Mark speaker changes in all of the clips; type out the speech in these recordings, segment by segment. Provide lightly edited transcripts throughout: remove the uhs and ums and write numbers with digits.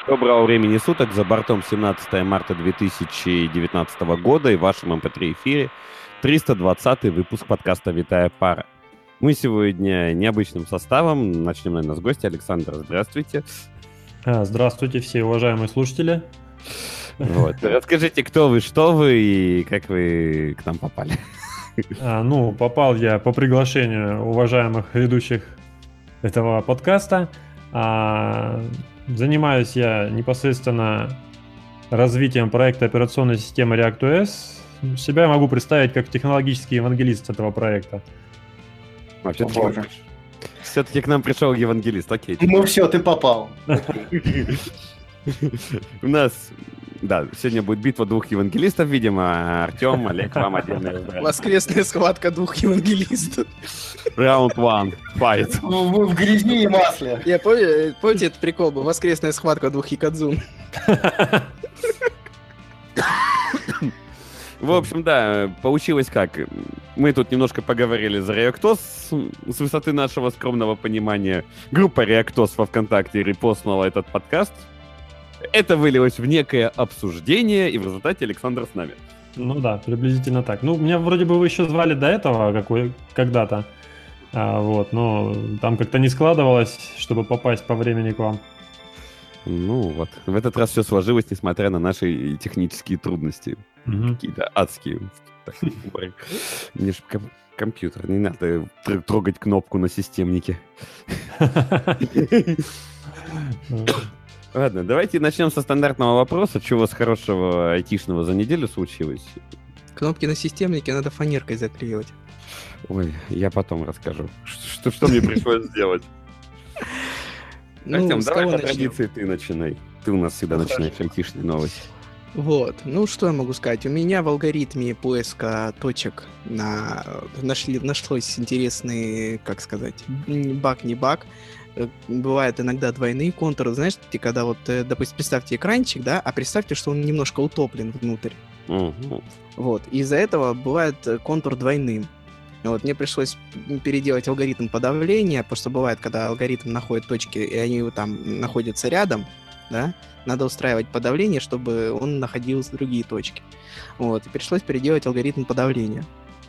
Speaker 1: Доброго времени суток, за бортом 17 марта 2019 года и в вашем MP3 эфире 320 выпуск подкаста «Витая пара». Мы сегодня необычным составом, начнем, наверное, с гостя. Александр, здравствуйте.
Speaker 2: Здравствуйте, все уважаемые слушатели.
Speaker 1: Вот. Расскажите, кто вы, что вы и как вы к нам попали.
Speaker 2: Попал я по приглашению уважаемых ведущих этого подкаста. Занимаюсь я непосредственно развитием проекта операционной системы ReactOS. Себя я могу представить как технологический евангелист этого проекта.
Speaker 1: Все-таки к нам пришел евангелист, окей.
Speaker 3: Ну все, ты попал.
Speaker 1: У нас, сегодня будет битва двух евангелистов, видимо. Артем, Олег, вам отдельно.
Speaker 4: Воскресная схватка двух евангелистов.
Speaker 1: Раунд 1, fight.
Speaker 3: В грязи и масле.
Speaker 4: Я помните этот прикол был? Воскресная схватка двух якадзун.
Speaker 1: В общем, да, получилось как. Мы тут немножко поговорили за ReactOS с высоты нашего скромного понимания. Группа ReactOS во ВКонтакте репостнула этот подкаст. Это вылилось в некое обсуждение, и в результате Александр с нами.
Speaker 2: Ну да, приблизительно так. Меня вроде бы вы еще звали до этого когда-то. Но там как-то не складывалось, чтобы попасть по времени к вам.
Speaker 1: Ну вот, в этот раз все сложилось, несмотря на наши технические трудности. Какие-то адские. Мне же компьютер, не надо трогать кнопку на системнике. Ладно, давайте начнем со стандартного вопроса. Чего у вас хорошего айтишного за неделю случилось?
Speaker 4: Кнопки на системнике надо фанеркой заклеивать.
Speaker 1: Ой, я потом расскажу. Что мне пришлось сделать? Артем, давай по традиции ты начинай. Ты у нас всегда начинаешь айтишные новости.
Speaker 4: Вот, что я могу сказать? У меня в алгоритме поиска точек нашлось интересный, как сказать, баг, не баг. Бывают иногда двойные контуры. Знаешь, когда допустим, представьте экранчик, да, а представьте, что он немножко утоплен внутрь. Вот, из-за этого бывает контур двойным. Вот, мне пришлось переделать алгоритм подавления, потому что бывает, когда алгоритм находит точки, и они там находятся рядом, да, надо устраивать подавление, чтобы он находил другие точки. Вот, и пришлось переделать алгоритм подавления.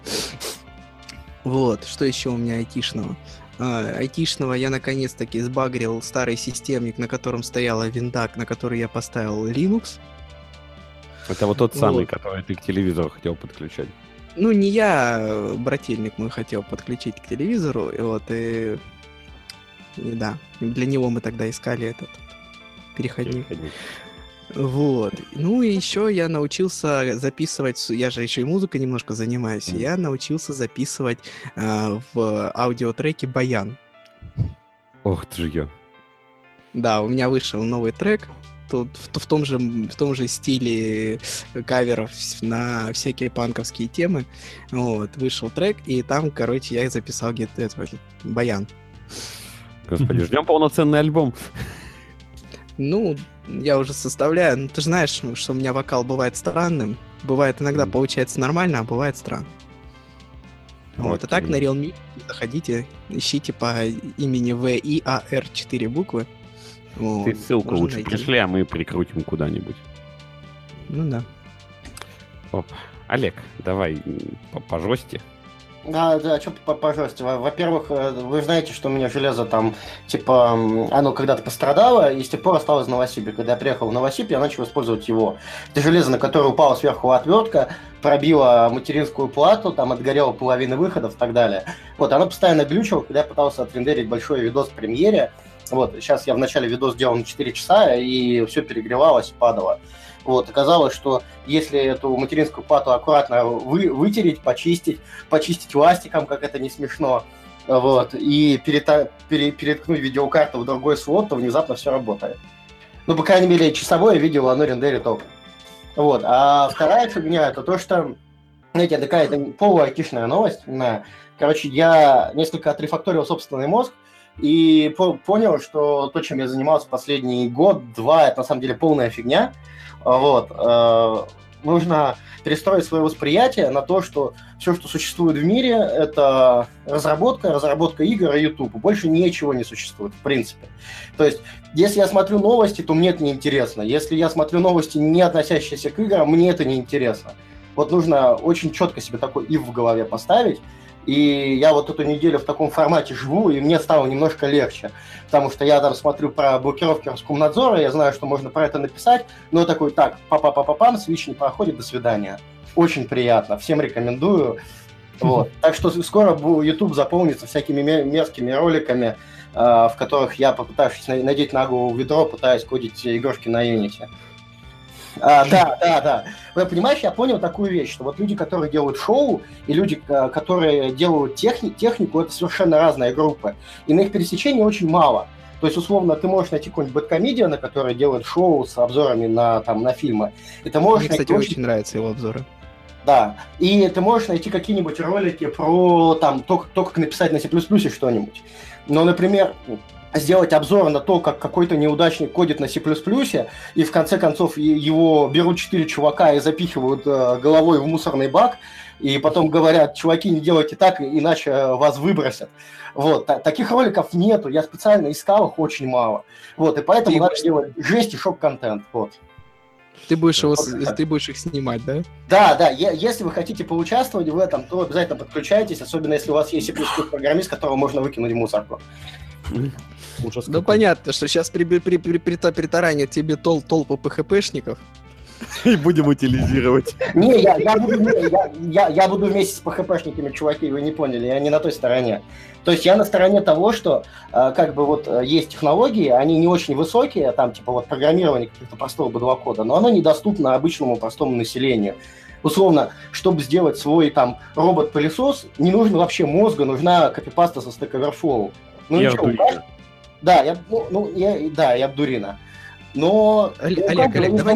Speaker 4: Вот, что еще у меня айтишного? Айтишного я наконец-таки сбагрил старый системник, на котором стояла винда, на который я поставил Linux. Это вот тот самый, который ты к телевизору хотел подключать. Не я, брательник мой хотел подключить к телевизору, и да, для него мы тогда искали этот переходник. Вот. И еще я научился записывать, я же еще и музыкой немножко занимаюсь, я научился записывать в аудиотреке баян.
Speaker 1: Ох ты ж я.
Speaker 4: Да, у меня вышел новый трек, тут в том же стиле каверов на всякие панковские темы. Вот, вышел трек, и там, я записал где-то баян.
Speaker 1: Господи, ждем полноценный альбом.
Speaker 4: Я уже составляю. Ты же знаешь, что у меня вокал бывает странным. Бывает иногда получается нормально, а бывает странно. Вот, а так на Realme заходите, ищите по имени VIAR 4 буквы.
Speaker 1: Ты ссылку лучше найти. Пришли, а мы прикрутим куда-нибудь.
Speaker 4: Да.
Speaker 1: Опа. Олег, давай пожестче.
Speaker 3: Да, что пожестче. Во-первых, вы знаете, что у меня железо там, оно когда-то пострадало, и с тех пор осталось в Новосибе. Когда я приехал в Новосиб, я начал использовать его. Это железо, на которое упала сверху отвертка, пробило материнскую плату, там отгорела половина выходов и так далее. Вот, оно постоянно глючило, когда я пытался отрендерить большой видос в премьере. Вот, сейчас я в начале видос делал на 4 часа, и все перегревалось, падало. Вот, оказалось, что если эту материнскую плату аккуратно вытереть, почистить ластиком, как это не смешно, вот, и переткнуть видеокарту в другой слот, то внезапно все работает. По крайней мере, часовое видео оно рендерит ок. Вот, а вторая фигня, это то, что, знаете, такая полуайтишная новость. Короче, я несколько отрефакторил собственный мозг, и понял, что то, чем я занимался последний год-два, это на самом деле полная фигня. Вот. нужно перестроить свое восприятие на то, что все, что существует в мире, это разработка игр и YouTube. Больше ничего не существует, в принципе. То есть, если я смотрю новости, то мне это неинтересно. Если я смотрю новости, не относящиеся к играм, мне это неинтересно. Вот нужно очень четко себе такой if в голове поставить. И я вот эту неделю в таком формате живу, и мне стало немножко легче. Потому что я там смотрю про блокировки Роскомнадзора, я знаю, что можно про это написать, но такой, так, пам, Switch не проходит, до свидания. Очень приятно, всем рекомендую. Вот. Так что скоро YouTube заполнится всякими мерзкими роликами, в которых я, попытавшись надеть на голову ведро, пытаюсь кодить игрушки на Unity. Да. Вы понимаете, я понял такую вещь, что вот люди, которые делают шоу, и люди, которые делают технику, это совершенно разные группы. И на их пересечении очень мало. То есть, условно, ты можешь найти какой-нибудь бэдкомедиана, который делает шоу с обзорами на фильмы. И ты можешь
Speaker 4: Мне, кстати, очень нравятся его обзоры.
Speaker 3: Да, и ты можешь найти какие-нибудь ролики про то, как написать на C++ что-нибудь. Но, например, сделать обзор на то, как какой-то неудачник кодит на C++, и в конце концов его берут 4 чувака и запихивают головой в мусорный бак, и потом говорят, чуваки, не делайте так, иначе вас выбросят. Вот, таких роликов нету, я специально искал их очень мало. Вот, и поэтому надо делать жесть и шок-контент, вот.
Speaker 4: Ты будешь их снимать, да?
Speaker 3: Да, если вы хотите поучаствовать в этом, то обязательно подключайтесь, особенно если у вас есть C++-программист, которого можно выкинуть в мусорку.
Speaker 4: Ну, понятно, что сейчас притаранят тебе толпу ПХПшников.
Speaker 1: И будем утилизировать.
Speaker 3: Не, я буду вместе с ПХПшниками, чуваки, вы не поняли, я не на той стороне. То есть я на стороне того, что как бы вот есть технологии, они не очень высокие, там типа вот программирование какого-то простого бэдлокода, но оно недоступно обычному простому населению. Условно, чтобы сделать свой там робот-пылесос, не нужно вообще мозга, нужна копипаста со Stack Overflow. Ну
Speaker 1: я
Speaker 3: ничего, да, я Абдурина. Но...
Speaker 4: Олег,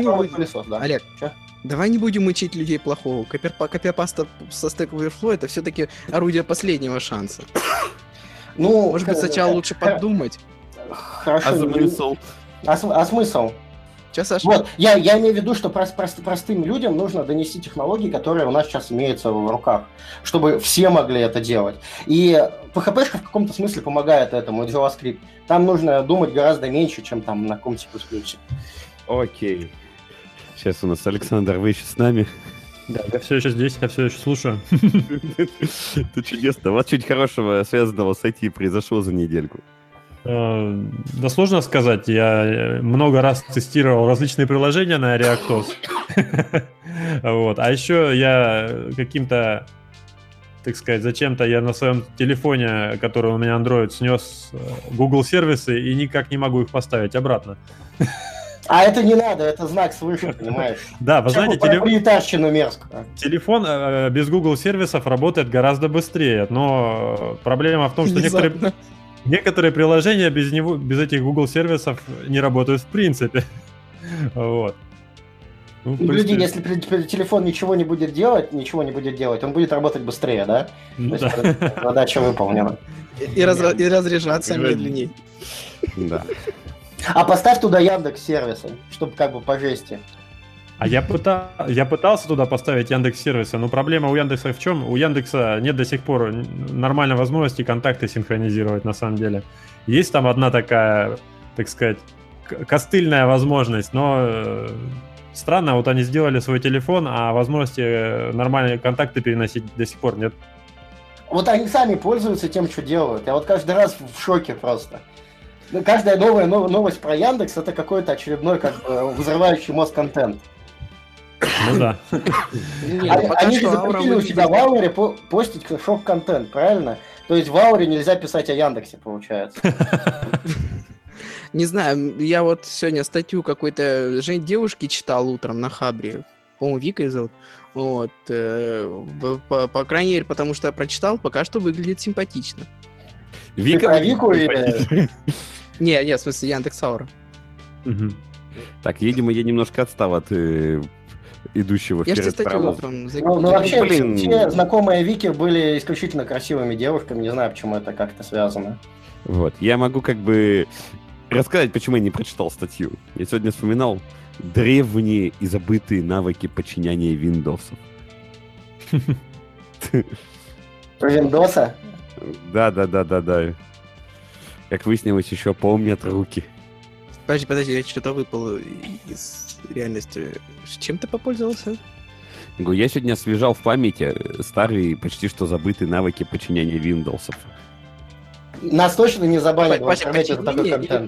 Speaker 4: давай не будем учить людей плохого. Копипаста со Stack Overflow — это все-таки орудие последнего шанса.
Speaker 3: Ну,
Speaker 4: может быть, сначала лучше подумать.
Speaker 3: Хорошо.
Speaker 1: А смысл?
Speaker 3: А смысл?
Speaker 4: Че, Саша?
Speaker 3: Вот, я имею в виду, что простым людям нужно донести технологии, которые у нас сейчас имеются в руках, чтобы все могли это делать. И PHP-шка в каком-то смысле помогает этому, JavaScript. Там нужно думать гораздо меньше, чем там на каком-то C++.
Speaker 1: Окей. Сейчас у нас Александр, вы еще с нами?
Speaker 2: Да, я все еще здесь, я все еще слушаю.
Speaker 1: Это чудесно. У вас чуть хорошего, связанного с IT, произошло за недельку?
Speaker 2: Да сложно сказать. Я много раз тестировал различные приложения на ReactOS. Вот. А еще я каким-то, так сказать, зачем-то я на своем телефоне, который у меня Android, снес Google сервисы и никак не могу их поставить обратно.
Speaker 3: А это не надо, это знак свыше, понимаешь?
Speaker 2: Да, вы знаете,
Speaker 3: телефон
Speaker 2: без Google сервисов работает гораздо быстрее, но проблема в том, что некоторые приложения без этих Google сервисов не работают в принципе. Вот.
Speaker 3: Ну, люди, если телефон ничего не будет делать, он будет работать быстрее, да?
Speaker 2: Ну,
Speaker 3: то есть задача выполнена.
Speaker 4: И разряжаться медленнее.
Speaker 1: Да.
Speaker 3: А поставь туда Яндекс.Сервисы, чтобы как бы по жести.
Speaker 2: А я пытался туда поставить Яндекс.Сервисы, но проблема у Яндекса в чем? У Яндекса нет до сих пор нормальной возможности контакты синхронизировать на самом деле. Есть там одна такая, так сказать, костыльная возможность, но странно, вот они сделали свой телефон, а возможности нормальные контакты переносить до сих пор нет.
Speaker 3: Вот они сами пользуются тем, что делают. Я вот каждый раз в шоке просто. Каждая новая новость про Яндекс — это какой-то очередной как бы взрывающий мозг контент.
Speaker 2: Ну да.
Speaker 3: Они же запретили у себя в Ауре постить шок-контент, правильно? То есть в Ауре нельзя писать о Яндексе, получается.
Speaker 4: Не знаю, я вот сегодня статью какой-то девушки читал утром на Хабре, по-моему, Вика зовут. Вот. По крайней мере, потому что я прочитал, пока что выглядит симпатично.
Speaker 1: Вика?
Speaker 3: Про Вику или...
Speaker 4: Не, в смысле, Яндекс.Аура.
Speaker 1: Так, видимо, я немножко отстал от идущего вперед права.
Speaker 3: Ну, вообще, все знакомые Вики были исключительно красивыми девушками, не знаю, почему это как-то связано.
Speaker 1: Вот, я могу как бы рассказать, почему я не прочитал статью. Я сегодня вспоминал древние и забытые навыки подчиняния Windows.
Speaker 3: Про Виндоса?
Speaker 1: Да. Как выяснилось, еще помнят руки.
Speaker 4: Подожди, я что-то выпал из реальности. Чем ты попользовался?
Speaker 1: Я сегодня освежал в памяти старые, почти что забытые навыки подчинения Windows.
Speaker 3: Нас точно не забанят в интернете за такой контент.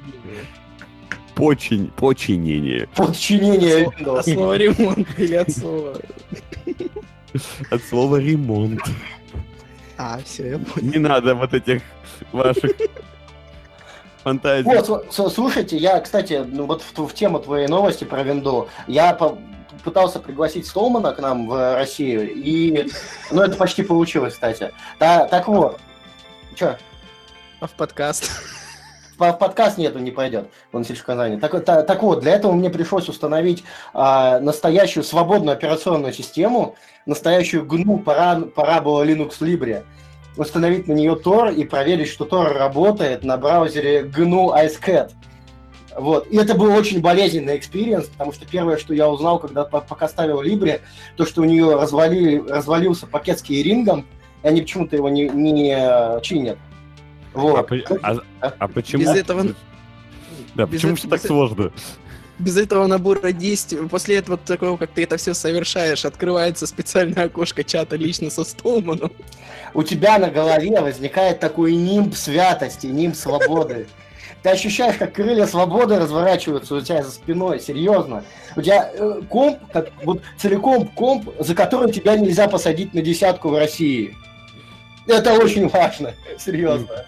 Speaker 1: Подчинение.
Speaker 3: Подчинение
Speaker 4: От
Speaker 3: Windows.
Speaker 4: слова ремонт или от слова...
Speaker 1: От слова ремонт.
Speaker 4: Все, я понял.
Speaker 1: Не надо вот этих ваших фантазий.
Speaker 3: Вот, слушайте, я, кстати, вот в тему твоей новости про винду, я пытался пригласить Столмана к нам в Россию, и... Ну, это почти получилось, кстати. Так вот. Чё?
Speaker 4: А в подкаст?
Speaker 3: В подкаст нету, не пойдет. Он слишком занят. Так вот, для этого мне пришлось установить настоящую свободную операционную систему, настоящую GNU Parabola Linux Libre, установить на нее Tor и проверить, что Tor работает на браузере GNU IceCat. Вот. И это был очень болезненный экспириенс, потому что первое, что я узнал, когда пока ставил Libre, то, что у нее развалился пакет с кейрингом, и они почему-то его не чинят. Вот.
Speaker 1: А почему?
Speaker 4: Без этого...
Speaker 1: Да, почему все так сложно?
Speaker 4: Без этого набора действий, после этого такого, как ты это все совершаешь, открывается специальное окошко чата лично со Столманом.
Speaker 3: У тебя на голове возникает такой нимб святости, нимб свободы. Ты ощущаешь, как крылья свободы разворачиваются у тебя за спиной, серьезно. У тебя комп, вот целиком комп, за который тебя нельзя посадить на десятку в России. Это очень важно, серьезно.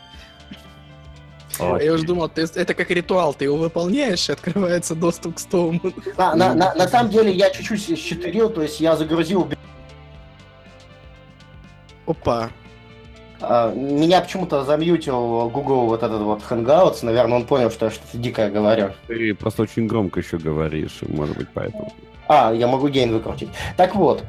Speaker 4: Я уже думал, это как ритуал, ты его выполняешь, и открывается доступ к Столману.
Speaker 3: На самом деле я чуть-чуть счетырил, то есть я загрузил...
Speaker 4: Опа.
Speaker 3: Меня почему-то замьютил Google вот этот вот Hangouts, наверное, он понял, что я что-то дикое говорю.
Speaker 1: Ты просто очень громко еще говоришь, может быть, поэтому.
Speaker 3: Я могу гейн выкрутить. Так вот,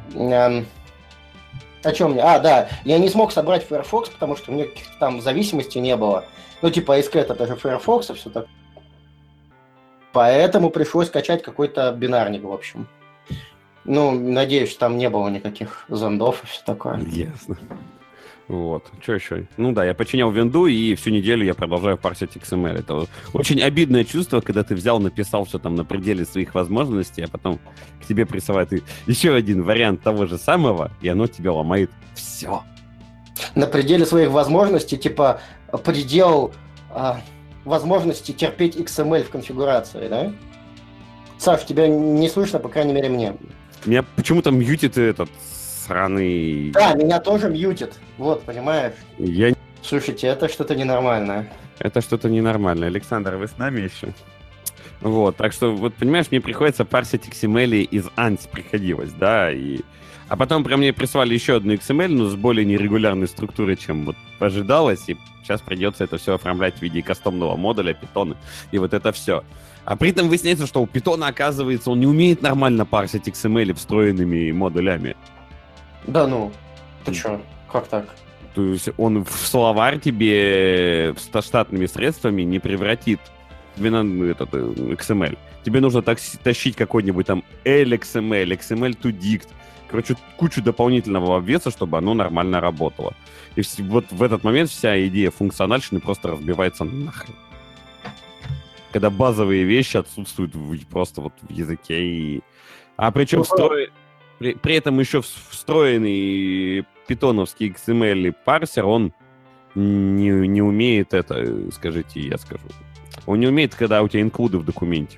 Speaker 3: о чем мне? Да, я не смог собрать Firefox, потому что у меня каких-то там зависимостей не было. Ну, типа, IceCat это же Firefox и все так. Поэтому пришлось качать какой-то бинарник, в общем. Ну, надеюсь, что там не было никаких зондов и все такое.
Speaker 1: Ясно. Вот. Что еще? Ну да, я починял винду, и всю неделю я продолжаю парсить XML. Это очень обидное чувство, когда ты взял, написал все там на пределе своих возможностей, а потом к тебе присылают еще один вариант того же самого, и оно тебе ломает все.
Speaker 3: На пределе своих возможностей, типа, предел возможности терпеть XML в конфигурации, да? Саш, тебя не слышно, по крайней мере, мне.
Speaker 1: Меня почему-то мьютит этот сраный...
Speaker 3: Да, меня тоже мьютит. Вот, понимаешь? Слушайте, это что-то ненормальное.
Speaker 1: Это что-то ненормальное. Александр, вы с нами еще? Вот, так что, вот, понимаешь, мне приходится парсить XML из ANSI приходилось, да, А потом прям мне прислали еще одну XML, но с более нерегулярной структурой, чем вот ожидалось, и сейчас придется это все оформлять в виде кастомного модуля, питона, и вот это все. А при этом выясняется, что у питона, оказывается, он не умеет нормально парсить XML встроенными модулями.
Speaker 3: Да ну, ты чё, как так?
Speaker 1: То есть он в словарь тебе штатными средствами не превратит этот XML. Тебе нужно тащить какой-нибудь там LXML, XML to dict, короче, кучу дополнительного обвеса, чтобы оно нормально работало. И вот в этот момент вся идея функциональщины просто разбивается нахрен. Когда базовые вещи отсутствуют просто вот в языке. А причем при этом еще встроенный питоновский XML парсер, он не умеет это, скажите, я скажу. Он не умеет, когда у тебя инклюды в документе.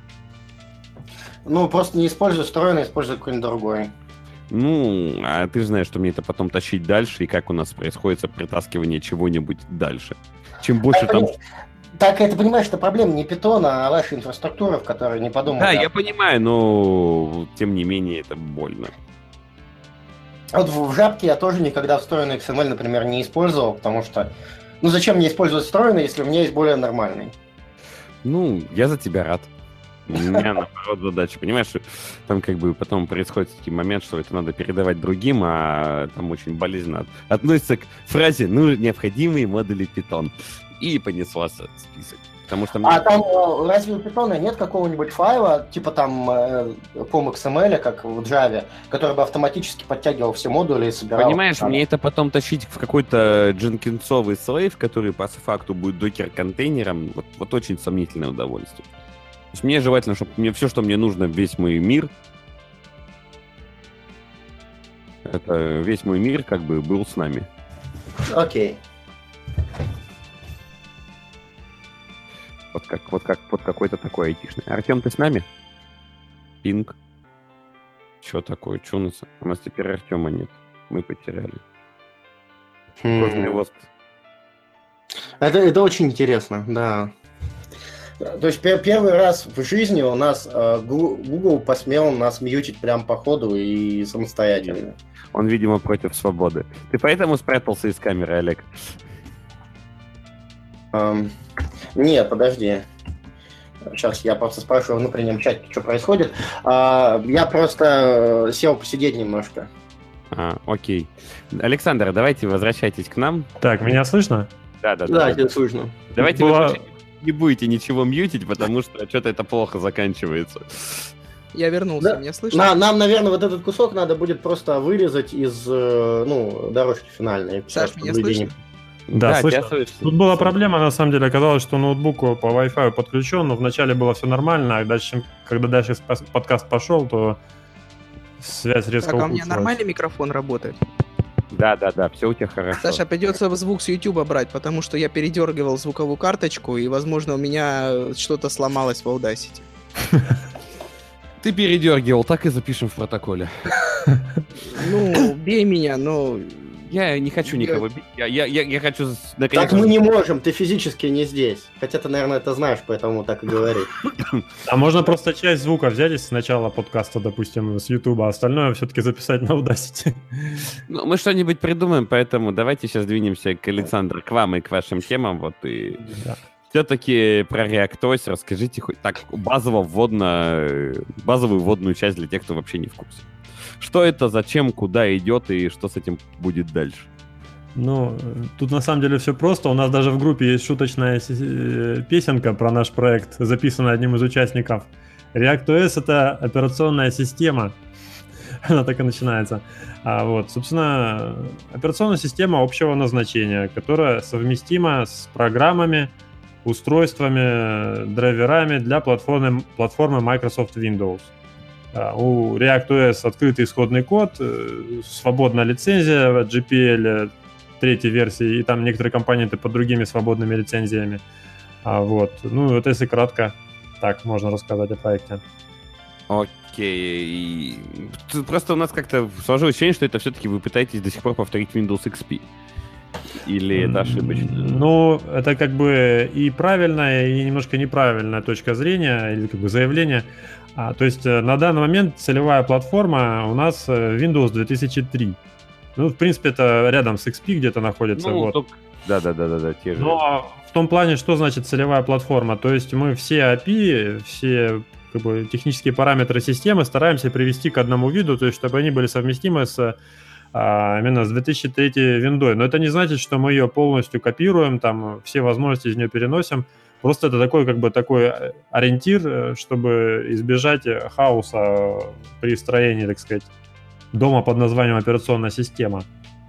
Speaker 3: Ну, просто не используй встроенный, используй какой-нибудь другой.
Speaker 1: Ну, а ты же знаешь, что мне это потом тащить дальше, и как у нас происходит притаскивание чего-нибудь дальше. Чем больше там...
Speaker 3: Так, это, понимаешь, это проблема не питона, а вашей инфраструктуры, в которой не подумали.
Speaker 1: Да, я понимаю, но тем не менее это больно.
Speaker 3: Вот в жабке я тоже никогда встроенный XML, например, не использовал, потому что... Ну, зачем мне использовать встроенный, если у меня есть более нормальный?
Speaker 1: Ну, я за тебя рад. У меня, наоборот, задача. Понимаешь, там как бы потом происходит такой момент, что это надо передавать другим, а там очень болезненно относится к фразе «ну, необходимые модули Python». И понеслась список. Потому что
Speaker 3: А там разве у Python нет какого-нибудь файла, типа там POM.xml, как в Java, который бы автоматически подтягивал все модули и собирал?
Speaker 1: Понимаешь, мне это потом тащить в какой-то дженкинсовый слейв, который по факту будет докер-контейнером, вот очень сомнительное удовольствие. То есть мне желательно, чтобы мне все, что мне нужно, весь мой мир, это весь мой мир как бы был с нами.
Speaker 3: Окей.
Speaker 1: Вот какой-то такой айтишный. Артем, ты с нами? Пинг. Че такое? Че у нас? У нас теперь Артема нет. Мы потеряли. Кожный лост.
Speaker 3: Это очень интересно, да. То есть первый раз в жизни у нас Google посмел нас мьютить прям по ходу и самостоятельно.
Speaker 1: Он, видимо, против свободы. Ты поэтому спрятался из камеры, Олег?
Speaker 3: Нет, подожди. Сейчас я просто спрашиваю в внутреннем чате, что происходит. Я просто сел посидеть немножко.
Speaker 1: Окей. Александр, давайте возвращайтесь к нам.
Speaker 2: Так, меня слышно?
Speaker 3: Да, тебя слышно.
Speaker 1: Давайте вы не будете ничего мьютить, потому что что-то это плохо заканчивается.
Speaker 4: Я вернулся,
Speaker 3: Да.
Speaker 4: меня слышно?
Speaker 3: Нам, наверное, вот этот кусок надо будет просто вырезать из дорожки финальной.
Speaker 4: Саш, меня слышно?
Speaker 2: Да, слышно.
Speaker 1: тебя слышно.
Speaker 2: Тут была проблема, на самом деле, оказалось, что ноутбук по Wi-Fi подключен, но вначале было все нормально, а дальше, когда дальше подкаст пошел, то связь резко
Speaker 4: Так, а у меня
Speaker 2: ухудшилась.
Speaker 4: нормальный микрофон работает?
Speaker 1: Да, все у тебя хорошо.
Speaker 4: Саша, придется звук с YouTube брать, потому что я передергивал звуковую карточку, и, возможно, у меня что-то сломалось в Audacity.
Speaker 1: Ты передергивал, так и запишем в протоколе.
Speaker 4: Ну, бей меня, но...
Speaker 1: Я не хочу никого бить. Я хочу наконец.
Speaker 3: Так мы не можем, ты физически не здесь. Хотя ты, наверное, это знаешь, поэтому так и говоришь.
Speaker 2: А можно просто часть звука взять с начала подкаста, допустим, с YouTube, а остальное все-таки записать на Audacity.
Speaker 1: Ну, мы что-нибудь придумаем, поэтому давайте сейчас двинемся к Александру, к вам и к вашим темам. Вот и
Speaker 2: Да.
Speaker 1: все-таки про ReactOS расскажите хоть так базовую вводную часть для тех, кто вообще не в курсе. Что это, зачем, куда идет и что с этим будет дальше?
Speaker 2: Ну, тут на самом деле все просто. У нас даже в группе есть шуточная песенка про наш проект, записанная одним из участников. ReactOS — это операционная система. Она так и начинается. Собственно, операционная система общего назначения, которая совместима с программами, устройствами, драйверами для платформы Microsoft Windows. У ReactOS открытый исходный код, свободная лицензия в GPL третьей версии, и там некоторые компоненты под другими свободными лицензиями. Ну, это если кратко, так можно рассказать о проекте.
Speaker 1: Окей. Просто у нас как-то сложилось ощущение, что это все-таки вы пытаетесь до сих пор повторить Windows XP. Или это ошибочно?
Speaker 2: Ну, это как бы и правильная, и немножко неправильная точка зрения, или как бы заявление. То есть на данный момент целевая платформа у нас Windows 2003. Ну, в принципе, это рядом с XP где-то находится.
Speaker 1: Ну,
Speaker 2: вот.
Speaker 1: только... Да, те же.
Speaker 2: Но в том плане, что значит целевая платформа? То есть мы все API, все как бы технические параметры системы стараемся привести к одному виду, то есть чтобы они были совместимы именно с 2003 виндой. Но это не значит, что мы ее полностью копируем, там все возможности из нее переносим. Просто это такой ориентир, чтобы избежать хаоса при строении, так сказать, дома под названием операционная система.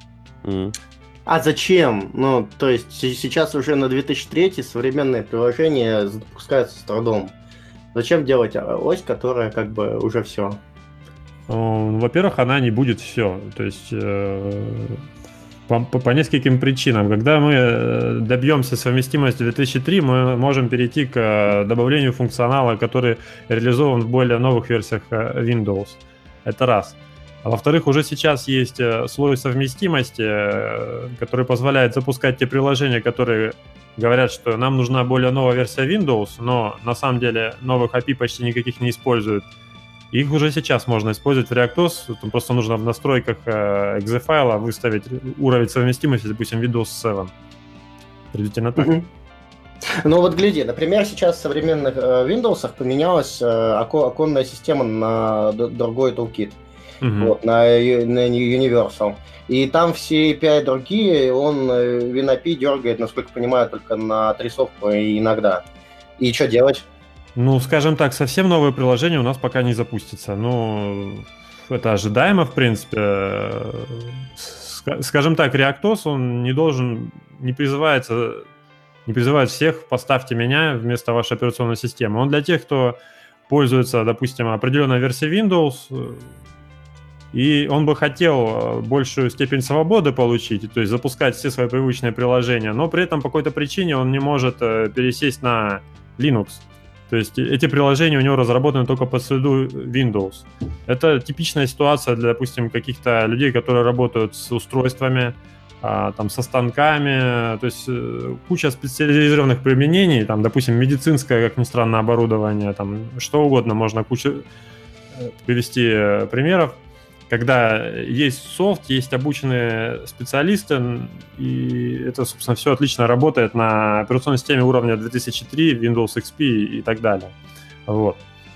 Speaker 3: А зачем? Ну, то есть сейчас уже на 2003 современные приложения запускаются с трудом. Зачем делать ось, которая как бы уже все?
Speaker 2: Во-первых, она не будет все. То есть по нескольким причинам. Когда мы добьемся совместимости 2003, мы можем перейти к добавлению функционала, который реализован в более новых версиях Windows. Это раз. А во-вторых, уже сейчас есть слой совместимости, который позволяет запускать те приложения, которые говорят, что нам нужна более новая версия Windows, но на самом деле новых API почти никаких не используют. Их уже сейчас можно использовать в ReactOS. Там просто нужно в настройках .exe файла выставить уровень совместимости, допустим, Windows 7. Приблизительно так.
Speaker 3: Ну вот гляди, например, сейчас в современных Windows поменялась оконная система на другой toolkit. Вот, на Universal. И там все API другие, он WinAPI дергает, насколько понимаю, только на отрисовку иногда. И что делать?
Speaker 2: Ну, скажем так, совсем новое приложение у нас пока не запустится. Ну, это ожидаемо, в принципе. Скажем так, ReactOS, он не призывает всех, поставьте меня вместо вашей операционной системы. Он для тех, кто пользуется, допустим, определенной версией Windows, и он бы хотел большую степень свободы получить, то есть запускать все свои привычные приложения, но при этом по какой-то причине он не может пересесть на Linux. То есть эти приложения у него разработаны только под среду Windows. Это типичная ситуация для, допустим, каких-то людей, которые работают с устройствами, там, со станками, то есть куча специализированных применений, там, допустим, медицинское, как ни странно, оборудование, там, что угодно, можно привести примеров, когда есть софт, есть обученные специалисты, и это, собственно, все отлично работает на операционной системе уровня 2003, Windows XP и так далее. Вот.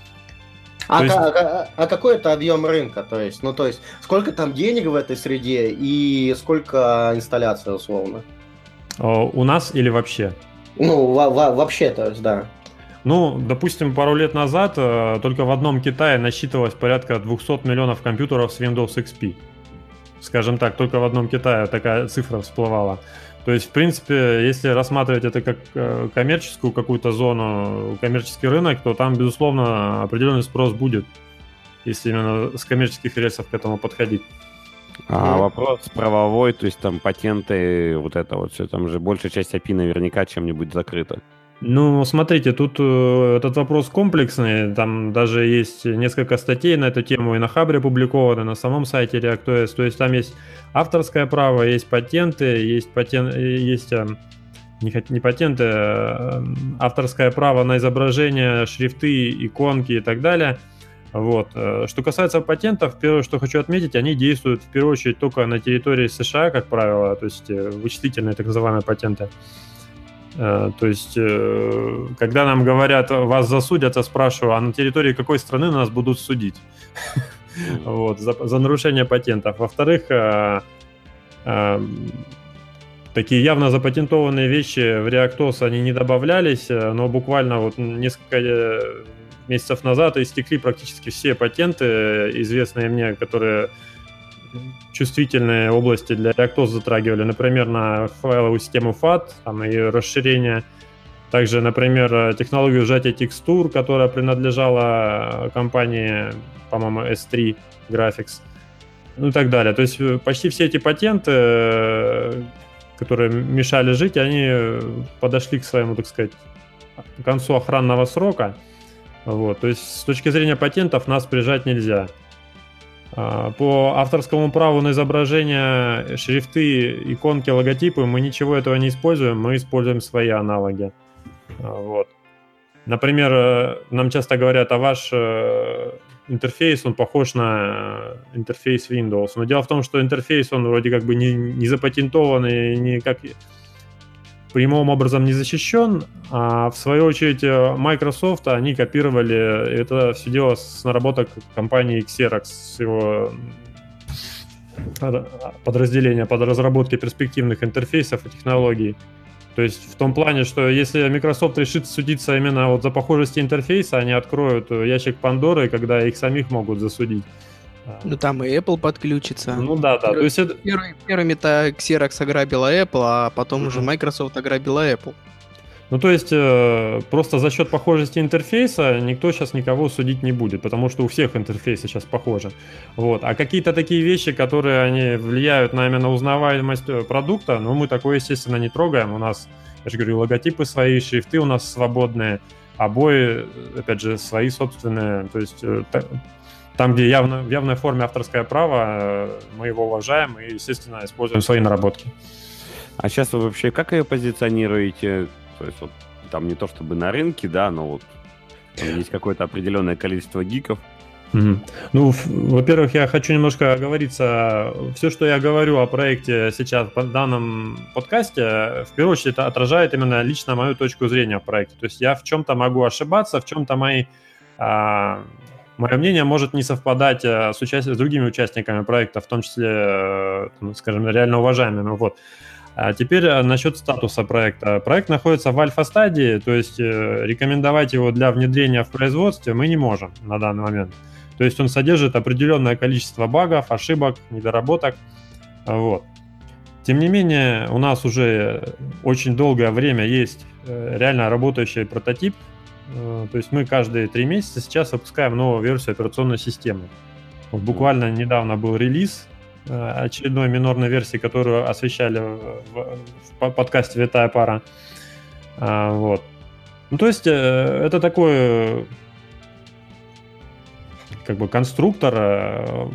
Speaker 3: Какой это объем рынка? То есть, сколько там денег в этой среде и сколько инсталляций, условно?
Speaker 2: У нас или вообще?
Speaker 3: Ну, вообще, то есть, да.
Speaker 2: Ну, допустим, пару лет назад только в одном Китае насчитывалось порядка 200 миллионов компьютеров с Windows XP. Скажем так, только в одном Китае такая цифра всплывала. То есть, в принципе, если рассматривать это как коммерческую какую-то зону, коммерческий рынок, то там, безусловно, определенный спрос будет, если именно с коммерческих рельсов к этому подходить.
Speaker 1: Вопрос правовой, то есть там патенты, вот это вот все, там же большая часть API наверняка чем-нибудь закрыта.
Speaker 2: Ну, смотрите, тут этот вопрос комплексный, там даже есть несколько статей на эту тему и на Хабре опубликованы, на самом сайте ReactOS, то есть там есть авторское право, есть патенты, не патенты, авторское право на изображение, шрифты, иконки и так далее. Вот. Что касается патентов, первое, что хочу отметить, они действуют в первую очередь только на территории США, как правило, то есть вычислительные так называемые патенты. То есть, когда нам говорят, вас засудят, я спрашиваю, а на территории какой страны нас будут судить? Вот, за нарушение патентов. Во-вторых, такие явно запатентованные вещи в ReactOS, они не добавлялись, но буквально вот несколько месяцев назад истекли практически все патенты, известные мне, которые чувствительные области для ReactOS затрагивали, например, на файловую систему FAT, там и расширение. Также, например, технологию сжатия текстур, которая принадлежала компании, по-моему, S3 Graphics, ну и так далее. То есть почти все эти патенты, которые мешали жить, они подошли к своему, так сказать, к концу охранного срока. Вот. То есть с точки зрения патентов нас прижать нельзя. По авторскому праву на изображение, шрифты, иконки, логотипы мы ничего этого не используем, мы используем свои аналоги. Вот. Например, нам часто говорят, а ваш интерфейс, он похож на интерфейс Windows. Но дело в том, что интерфейс, он вроде как бы не запатентован и никак прямым образом не защищен, а в свою очередь Microsoft, они копировали это все дело с наработок компании Xerox, с его подразделения под разработки перспективных интерфейсов и технологий. То есть в том плане, что если Microsoft решит судиться именно вот за похожести интерфейса, они откроют ящик Пандоры, когда их самих могут засудить.
Speaker 4: Ну там и Apple подключится.
Speaker 2: Ну да. То есть это...
Speaker 4: Первыми-то Xerox ограбила Apple, а потом уже Microsoft ограбила Apple.
Speaker 2: Ну то есть просто за счет похожести интерфейса никто сейчас никого судить не будет, потому что у всех интерфейсы сейчас похожи. Вот. А какие-то такие вещи, которые они влияют на именно узнаваемость продукта, ну мы такое, естественно, не трогаем. У нас, я же говорю, логотипы свои, шрифты у нас свободные, обои, опять же, свои собственные. То есть... Там, где в явной форме авторское право, мы его уважаем и, естественно, используем свои наработки.
Speaker 1: А сейчас вы вообще как ее позиционируете? То есть вот там не то чтобы на рынке, да, но вот там есть какое-то определенное количество гиков.
Speaker 2: Ну, во-первых, я хочу немножко оговориться. Все, что я говорю о проекте сейчас в данном подкасте, в первую очередь это отражает именно лично мою точку зрения в проекте. То есть я в чем-то могу ошибаться, в чем-то мое мнение может не совпадать с другими участниками проекта, в том числе, скажем, реально уважаемыми. Вот. А теперь насчет статуса проекта. Проект находится в альфа-стадии, то есть рекомендовать его для внедрения в производстве мы не можем на данный момент. То есть он содержит определенное количество багов, ошибок, недоработок. Вот. Тем не менее, у нас уже очень долгое время есть реально работающий прототип. То есть мы каждые 3 месяца сейчас выпускаем новую версию операционной системы. Вот буквально недавно был релиз очередной минорной версии, которую освещали в подкасте «Витая пара». Вот. Ну, то есть это такой как бы конструктор.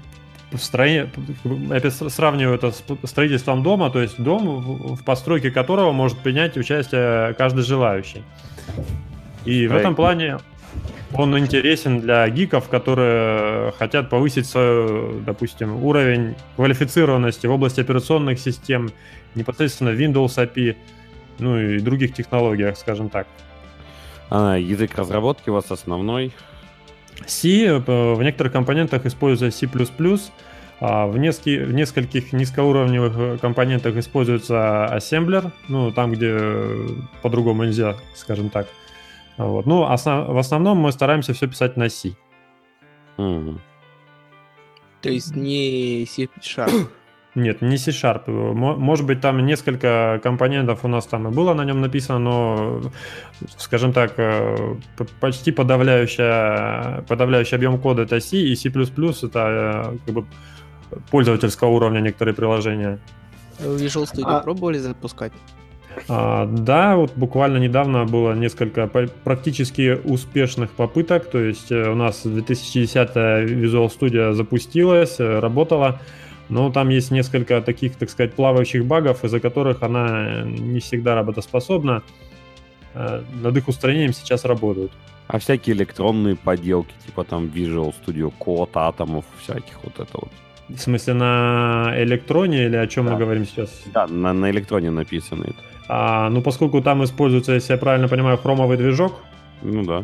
Speaker 2: Я сравниваю это с строительством дома, то есть дом, в постройке которого может принять участие каждый желающий. И в этом плане он интересен для гиков, которые хотят повысить свой, допустим, уровень квалифицированности в области операционных систем, непосредственно Windows API, ну и других технологиях, скажем так.
Speaker 1: Язык разработки у вас основной?
Speaker 2: C, в некоторых компонентах используется C++, в нескольких низкоуровневых компонентах используется ассемблер, ну, там, где по-другому нельзя, скажем так. Вот. Ну, в основном мы стараемся все писать на C.
Speaker 1: Угу.
Speaker 4: То есть не C#?
Speaker 2: Нет, не C#. Может быть, там несколько компонентов у нас там и было на нем написано, но, скажем так, почти подавляющий объем кода это C, и C++ это как бы пользовательского уровня некоторые приложения.
Speaker 4: Visual Studio пробовали запускать?
Speaker 2: Да, вот буквально недавно было несколько практически успешных попыток, то есть у нас 2010-я Visual Studio запустилась, работала, но там есть несколько таких, так сказать, плавающих багов, из-за которых она не всегда работоспособна. Над их устранением сейчас работают.
Speaker 1: А всякие электронные поделки, типа там Visual Studio Code, атомов всяких, вот это вот.
Speaker 2: В смысле, на электроне или о чем мы говорим сейчас? Да,
Speaker 1: на электроне написано это.
Speaker 2: Ну, поскольку там используется, если я правильно понимаю, хромовый движок.
Speaker 1: Ну да.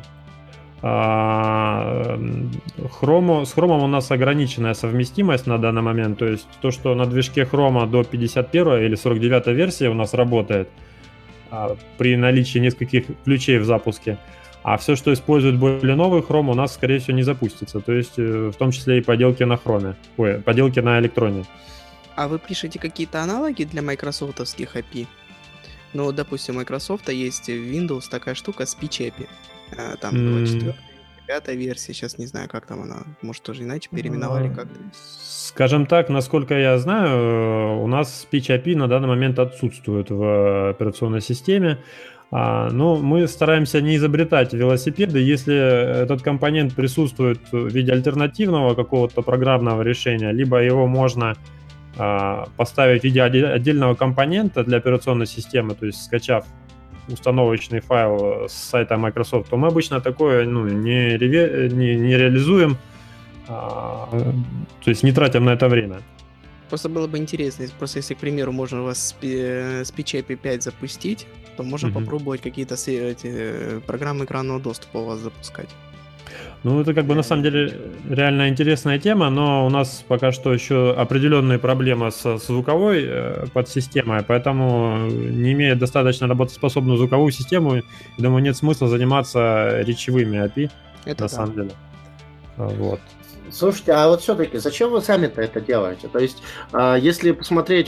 Speaker 2: С хромом у нас ограниченная совместимость на данный момент. То есть то, что на движке хрома до 51 или 49 версии у нас работает при наличии нескольких ключей в запуске. А все, что использует более новый хром, у нас, скорее всего, не запустится. То есть в том числе и поделки на хроме. Поделки на электроне.
Speaker 4: А вы пишете какие-то аналоги для майкрософтовских API? Ну, допустим, у Microsoft есть в Windows такая штука Speech API. Там 24-я, 5-я версия, сейчас не знаю, как там она. Может, тоже иначе переименовали как-то.
Speaker 2: Скажем так, насколько я знаю, у нас Speech API на данный момент отсутствует в операционной системе. Но мы стараемся не изобретать велосипеды. Если этот компонент присутствует в виде альтернативного какого-то программного решения, либо его можно поставить в виде отдельного компонента для операционной системы, то есть скачав установочный файл с сайта Microsoft, то мы обычно такое не реализуем, то есть не тратим на это время.
Speaker 4: Просто было бы интересно, если, к примеру, можно у вас Speech API 5 запустить, то можно попробовать какие-то программы экранного доступа у вас запускать.
Speaker 2: Ну, это как бы на самом деле реально интересная тема, но у нас пока что еще определенные проблемы с звуковой подсистемой, поэтому, не имея достаточно работоспособную звуковую систему, думаю, нет смысла заниматься речевыми API, это на самом деле. Вот.
Speaker 3: Слушайте, а вот все-таки зачем вы сами-то это делаете? То есть, если посмотреть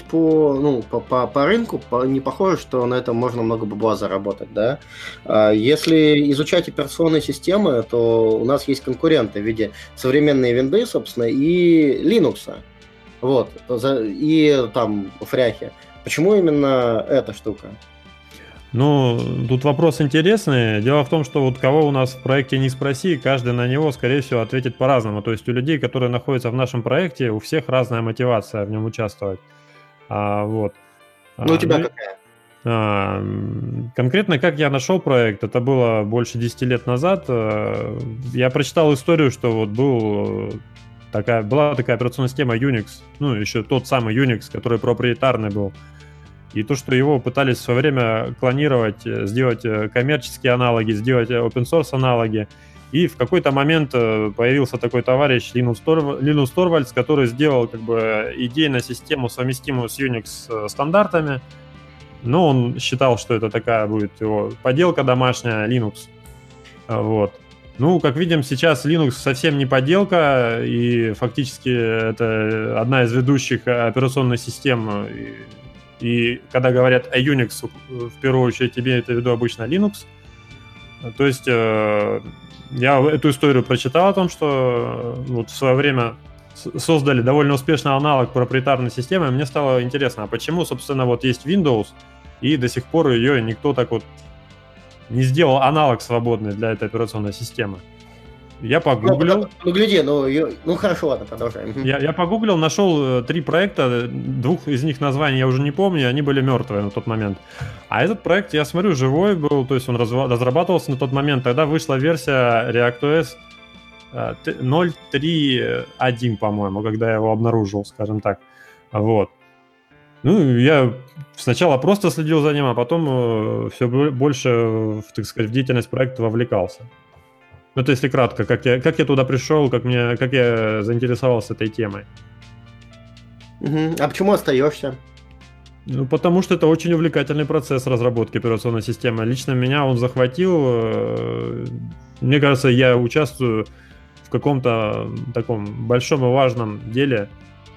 Speaker 3: по рынку, не похоже, что на этом можно много бабла заработать, да? Если изучать операционные системы, то у нас есть конкуренты в виде современной винды, собственно, и Linux. Вот. И там фряхи. Почему именно эта штука?
Speaker 2: Ну, тут вопрос интересный. Дело в том, что вот кого у нас в проекте не спроси, каждый на него, скорее всего, ответит по-разному. То есть у людей, которые находятся в нашем проекте, у всех разная мотивация в нем участвовать. Вот.
Speaker 3: Ну, у тебя какая?
Speaker 2: Конкретно, как я нашел проект, это было больше 10 лет назад. Я прочитал историю, что вот была такая операционная система Unix, ну, еще тот самый Unix, который проприетарный был. И то, что его пытались в свое время клонировать, сделать коммерческие аналоги, сделать open source аналоги. И в какой-то момент появился такой товарищ Линус Торвальдс, который сделал как бы идейно систему, совместимую с Unix стандартами. Но он считал, что это такая будет его поделка домашняя, Linux. Вот. Ну, как видим, сейчас Linux совсем не поделка, и фактически это одна из ведущих операционных систем. И когда говорят о Unix, в первую очередь имеют в виду обычно Linux. То есть я эту историю прочитал о том, что вот в свое время создали довольно успешный аналог проприетарной системы, и мне стало интересно, а почему, собственно, вот есть Windows, и до сих пор ее никто так вот не сделал аналог свободный для этой операционной системы. Я погуглил.
Speaker 3: Ну, гляди, хорошо, ладно, продолжаем.
Speaker 2: Я погуглил, нашел 3 проекта, 2 из них названий я уже не помню, они были мертвые на тот момент. А этот проект, я смотрю, живой был, то есть он разрабатывался на тот момент. Тогда вышла версия ReactOS 0.3.1, по-моему, когда я его обнаружил, скажем так. Вот. Ну, я сначала просто следил за ним, а потом все больше, так сказать, в деятельность проекта вовлекался. Ну, это если кратко, как я туда пришел, как я заинтересовался этой темой.
Speaker 3: А почему остаешься?
Speaker 2: Ну, потому что это очень увлекательный процесс разработки операционной системы. Лично меня он захватил. Мне кажется, я участвую в каком-то таком большом и важном деле.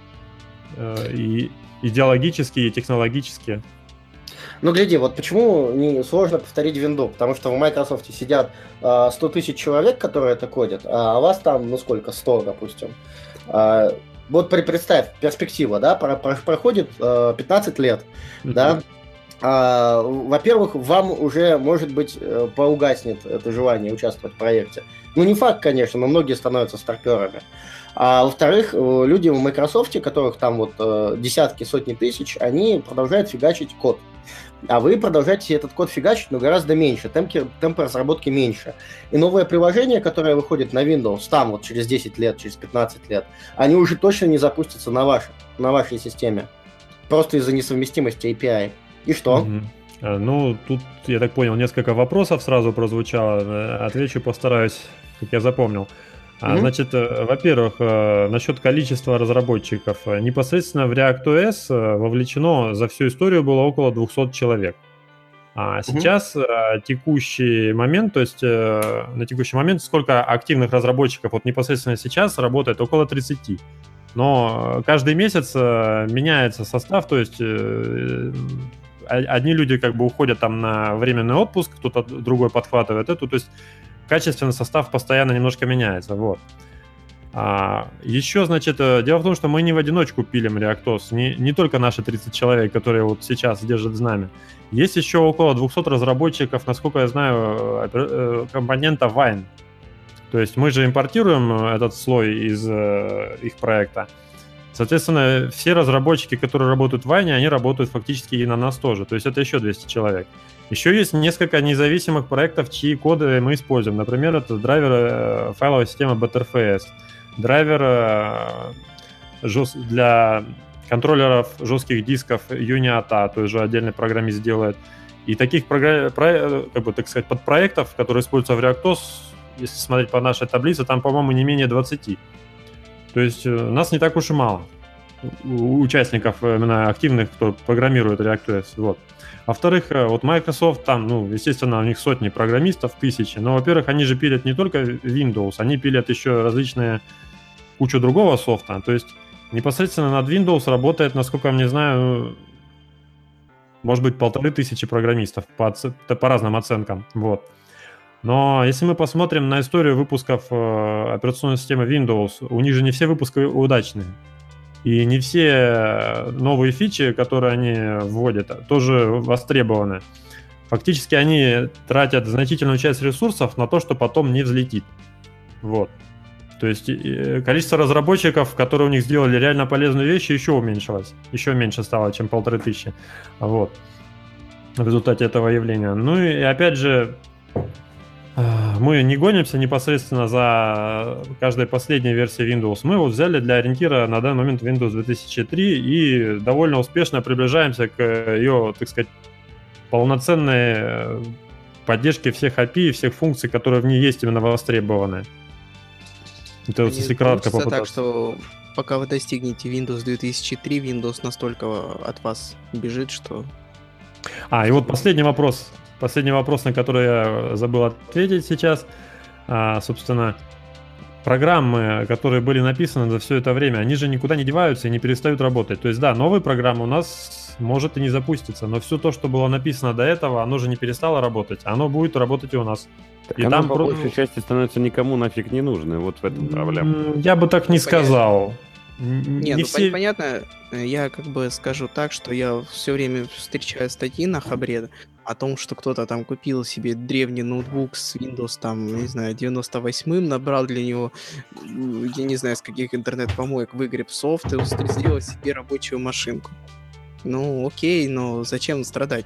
Speaker 2: И идеологически, и технологически.
Speaker 3: Ну, гляди, вот почему не сложно повторить винду, потому что в Microsoft сидят 100 тысяч человек, которые это кодят, а у вас там, ну сколько, 100, допустим. Вот представь, перспектива, да, проходит 15 лет, да, во-первых, вам уже, может быть, поугаснет это желание участвовать в проекте. Ну, не факт, конечно, но многие становятся старперами. А во-вторых, люди в Microsoft, которых там вот десятки, сотни тысяч, они продолжают фигачить код. А вы продолжаете этот код фигачить, но гораздо меньше, темпы разработки меньше. И новое приложение, которое выходит на Windows, там вот через 10 лет, через 15 лет, они уже точно не запустятся на вашей системе. Просто из-за несовместимости API. И что?
Speaker 2: Ну, тут, я так понял, несколько вопросов сразу прозвучало. Отвечу, постараюсь, как я запомнил. Значит, во-первых, насчет количества разработчиков. Непосредственно в ReactOS вовлечено за всю историю было около 200 человек. А сейчас текущий момент, то есть на текущий момент сколько активных разработчиков вот непосредственно сейчас работает? Около 30. Но каждый месяц меняется состав, то есть одни люди как бы уходят там на временный отпуск, кто-то другой подхватывает эту, то есть качественный состав постоянно немножко меняется, вот. Еще, значит, дело в том, что мы не в одиночку пилим ReactOS, не только наши 30 человек, которые вот сейчас держат знамя. Есть еще около 200 разработчиков, насколько я знаю, компонента Wine. То есть мы же импортируем этот слой из их проекта. Соответственно, все разработчики, которые работают в Wine, они работают фактически и на нас тоже. То есть это еще 200 человек. Еще есть несколько независимых проектов, чьи коды мы используем. Например, это драйвер файловой системы Btrfs, драйвер для контроллеров жестких дисков Uniata, то есть же отдельный программист делает. И таких как бы, так сказать, подпроектов, которые используются в ReactOS, если смотреть по нашей таблице, там, по-моему, не менее 20. То есть нас не так уж и мало участников именно активных, кто программирует ReactOS. Вот. Во-вторых, вот Microsoft, там, ну, естественно, у них сотни программистов, тысячи, но, во-первых, они же пилят не только Windows, они пилят еще различные, кучу другого софта, то есть непосредственно над Windows работает, насколько я не знаю, может быть, 1500 программистов по разным оценкам, вот. Но если мы посмотрим на историю выпусков операционной системы Windows, у них же не все выпуски удачные. И не все новые фичи, которые они вводят, тоже востребованы. Фактически они тратят значительную часть ресурсов на то, что потом не взлетит. Вот. То есть количество разработчиков, которые у них сделали реально полезные вещи, еще уменьшилось. Еще меньше стало, чем 1500. Вот. В результате этого явления. Ну и опять же, мы не гонимся непосредственно за каждой последней версией Windows. Мы вот взяли для ориентира на данный момент Windows 2003 и довольно успешно приближаемся к ее, так сказать, полноценной поддержке всех API и всех функций, которые в ней есть, именно востребованы. Это вот, если кратко попытаться.
Speaker 4: Так что пока вы достигнете Windows 2003, Windows настолько от вас бежит, что...
Speaker 2: И вот последний вопрос, на который я забыл ответить сейчас. Собственно, программы, которые были написаны за все это время, они же никуда не деваются и не перестают работать. То есть, да, новые программы у нас может и не запуститься, но все то, что было написано до этого, оно же не перестало работать, оно будет работать и у нас.
Speaker 1: Так и оно там по большей части становится никому нафиг не нужно, вот в этом проблема.
Speaker 2: Я бы так не сказал.
Speaker 4: Понятно, я как бы скажу так, что я все время встречаю статьи на Хабре о том, что кто-то там купил себе древний ноутбук с Windows, там, не знаю, 98-м, набрал для него, я не знаю, с каких интернет-помоек выгреб софт и сделал себе рабочую машинку. Ну, окей, но зачем страдать?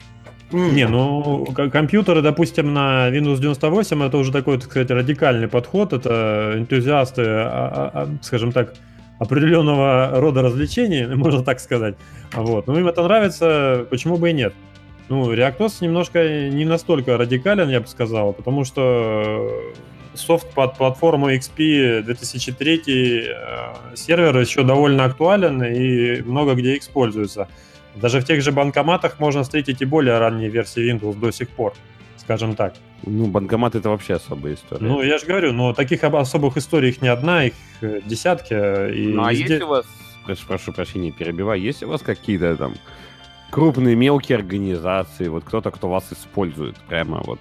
Speaker 2: Компьютеры, допустим, на Windows 98 это уже такой, так сказать, радикальный подход, это энтузиасты, скажем так, определенного рода развлечений, можно так сказать. Вот. Но им это нравится, почему бы и нет. ReactOS немножко не настолько радикален, я бы сказал, потому что софт под платформу XP 2003 сервер еще довольно актуален и много где используется. Даже в тех же банкоматах можно встретить и более ранние версии Windows до сих пор, скажем так.
Speaker 1: Банкомат — это вообще особая история.
Speaker 2: Я же говорю, но таких особых историй их не одна, их десятки.
Speaker 1: Есть у вас, прошу прощения, перебиваю, есть у вас какие-то там крупные, мелкие организации, вот кто-то, кто вас использует, прямо вот?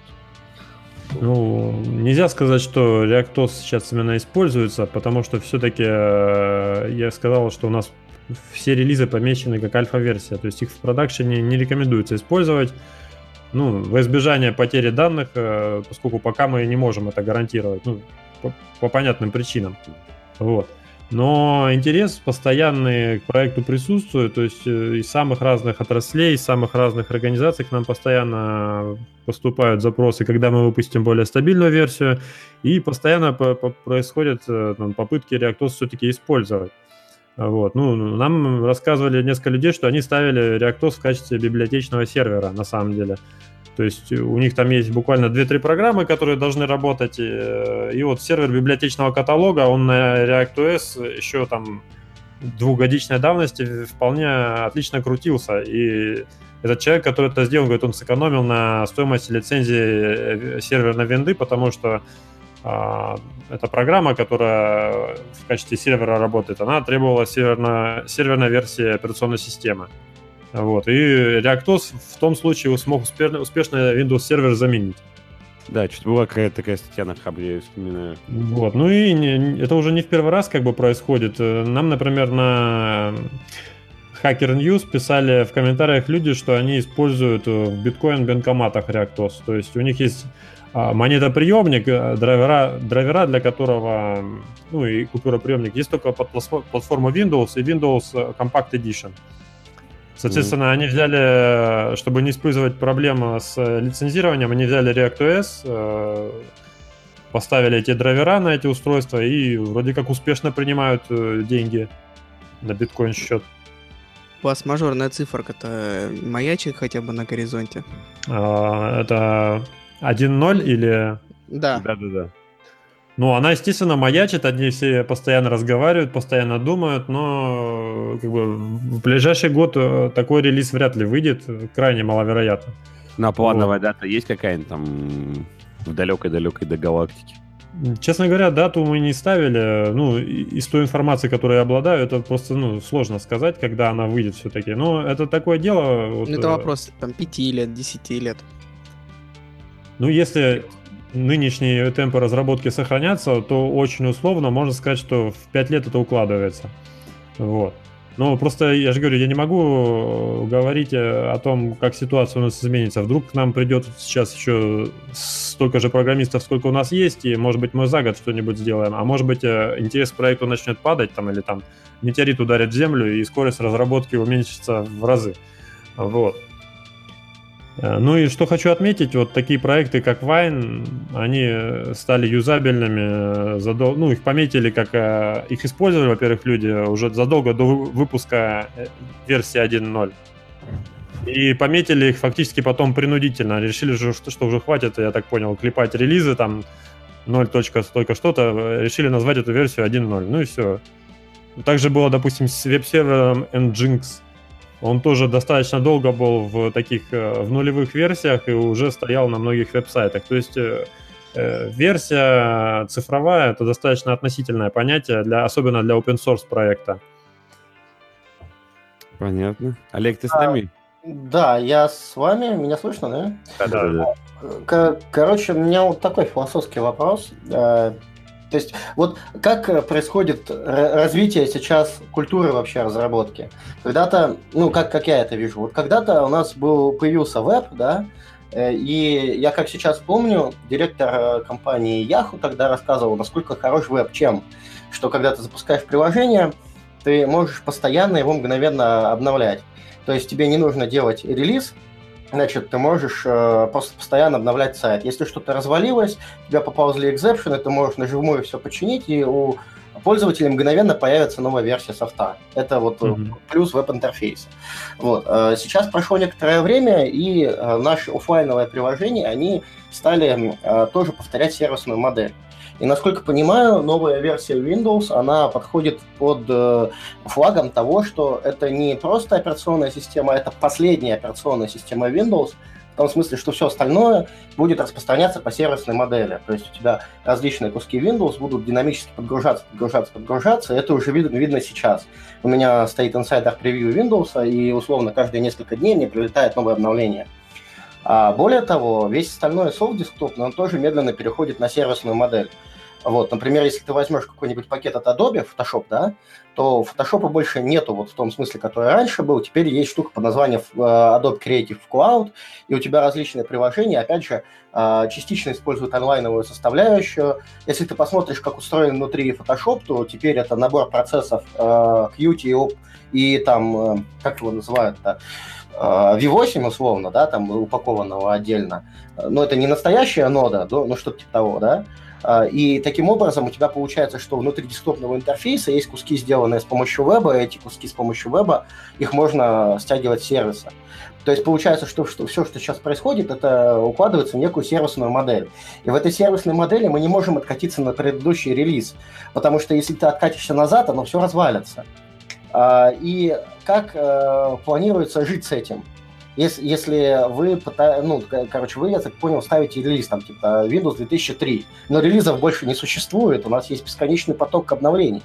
Speaker 2: Нельзя сказать, что ReactOS сейчас именно используется, потому что все-таки я сказал, что у нас все релизы помечены как альфа-версия, то есть их в продакшене не рекомендуется использовать, во избежание потери данных, поскольку пока мы не можем это гарантировать, по понятным причинам. Вот. Но интерес постоянный к проекту присутствует, то есть из самых разных отраслей, из самых разных организаций к нам постоянно поступают запросы, когда мы выпустим более стабильную версию, и постоянно происходят попытки ReactOS все-таки использовать. Вот. Нам рассказывали несколько людей, что они ставили ReactOS в качестве библиотечного сервера, на самом деле. То есть у них там есть буквально 2-3 программы, которые должны работать, и вот сервер библиотечного каталога, он на ReactOS еще там 2-годичной давности вполне отлично крутился. И этот человек, который это сделал, говорит, он сэкономил на стоимости лицензии серверной винды, потому что эта программа, которая в качестве сервера работает, она требовала серверной версии операционной системы. Вот. И ReactOS в том случае смог успешно Windows сервер заменить.
Speaker 1: Да, чуть была какая-то такая статья на Хабре, я вспоминаю.
Speaker 2: Вот. И это уже не в первый раз как бы происходит. Нам, например, на Hacker News писали в комментариях люди, что они используют в биткоин-банкоматах ReactOS. То есть у них есть монетоприемник, драйвера для которого, и купюроприемник, есть только под платформу Windows и Windows Compact Edition. Соответственно, они взяли, чтобы не использовать проблему с лицензированием, они взяли ReactOS, поставили эти драйвера на эти устройства и вроде как успешно принимают деньги на биткоин-счет.
Speaker 4: У вас мажорная циферка-то маячит хотя бы на горизонте?
Speaker 2: Это 1.0 или...
Speaker 4: Да.
Speaker 1: Да.
Speaker 2: Она, естественно, маячит, они все постоянно разговаривают, постоянно думают, но в ближайший год такой релиз вряд ли выйдет, крайне маловероятно.
Speaker 1: На плановая дата есть какая-нибудь там в далекой-далекой до галактики?
Speaker 2: Честно говоря, дату мы не ставили, из той информации, которой я обладаю, это просто, сложно сказать, когда она выйдет все-таки, но это такое дело...
Speaker 4: Это вопрос 5 лет, 10 лет.
Speaker 2: Если нынешние темпы разработки сохранятся, то очень условно можно сказать, что в 5 лет это укладывается. Вот. Но просто, я же говорю, я не могу говорить о том, как ситуация у нас изменится. Вдруг к нам придет сейчас еще столько же программистов, сколько у нас есть, и, может быть, мы за год что-нибудь сделаем, а может быть, интерес к проекту начнет падать, или метеорит ударит в землю, и скорость разработки уменьшится в разы. Вот. И что хочу отметить, вот такие проекты, как Wine, они стали юзабельными, их пометили, как их использовали, во-первых, люди уже задолго до выпуска версии 1.0. И пометили их фактически потом принудительно. Решили, что уже хватит, я так понял, клепать релизы, там 0. Столько что-то. Решили назвать эту версию 1.0. Ну и все. Также было, допустим, с веб-сервером Nginx. Он тоже достаточно долго был в нулевых версиях и уже стоял на многих веб-сайтах. То есть версия цифровая — это достаточно относительное понятие, особенно для open-source проекта.
Speaker 1: Понятно. Олег, ты с нами?
Speaker 3: Да, я с вами. Меня слышно, да?
Speaker 1: Да.
Speaker 3: Короче, у меня вот такой философский вопрос. То есть, вот как происходит развитие сейчас культуры вообще разработки? Когда-то, ну, как я это вижу, вот когда-то у нас появился веб, да, и я, как сейчас помню, директор компании Yahoo тогда рассказывал, насколько хорош веб чем, что когда ты запускаешь приложение, ты можешь постоянно его мгновенно обновлять. То есть тебе не нужно делать релиз, значит, ты можешь просто постоянно обновлять сайт. Если что-то развалилось, у тебя поползли экзепшены, ты можешь нажимую все починить, и у пользователя мгновенно появится новая версия софта. Это вот плюс веб-интерфейса. Вот. Сейчас прошло некоторое время, и наши офлайновые приложения, они стали тоже повторять сервисную модель. И, насколько понимаю, новая версия Windows, она подходит под флагом того, что это не просто операционная система, это последняя операционная система Windows, в том смысле, что все остальное будет распространяться по сервисной модели. То есть у тебя различные куски Windows будут динамически подгружаться, и это уже видно сейчас. У меня стоит инсайдер превью Windows, и условно каждые несколько дней мне прилетает новое обновление. А более того, весь остальной софт десктопный, он тоже медленно переходит на сервисную модель. Вот, например, если ты возьмешь какой-нибудь пакет от Adobe, Photoshop, да, то Photoshop больше нету вот в том смысле, который раньше был. Теперь есть штука под названием Adobe Creative Cloud, и у тебя различные приложения, опять же, частично используют онлайновую составляющую. Если ты посмотришь, как устроен внутри Photoshop, то теперь это набор процессов Qt и там, как его называют-то, V8 условно, да, там упакованного отдельно. Но это не настоящая нода, но что-то типа того, да. И таким образом у тебя получается, что внутри десктопного интерфейса есть куски, сделанные с помощью веба, и эти куски с помощью веба, их можно стягивать с сервиса. То есть получается, что все, что сейчас происходит, это укладывается в некую сервисную модель. И в этой сервисной модели мы не можем откатиться на предыдущий релиз, потому что если ты откатишься назад, оно все развалится. И как планируется жить с этим? Если вы, вы, я так понял, ставите релиз, там, типа Windows 2003, но релизов больше не существует, у нас есть бесконечный поток обновлений.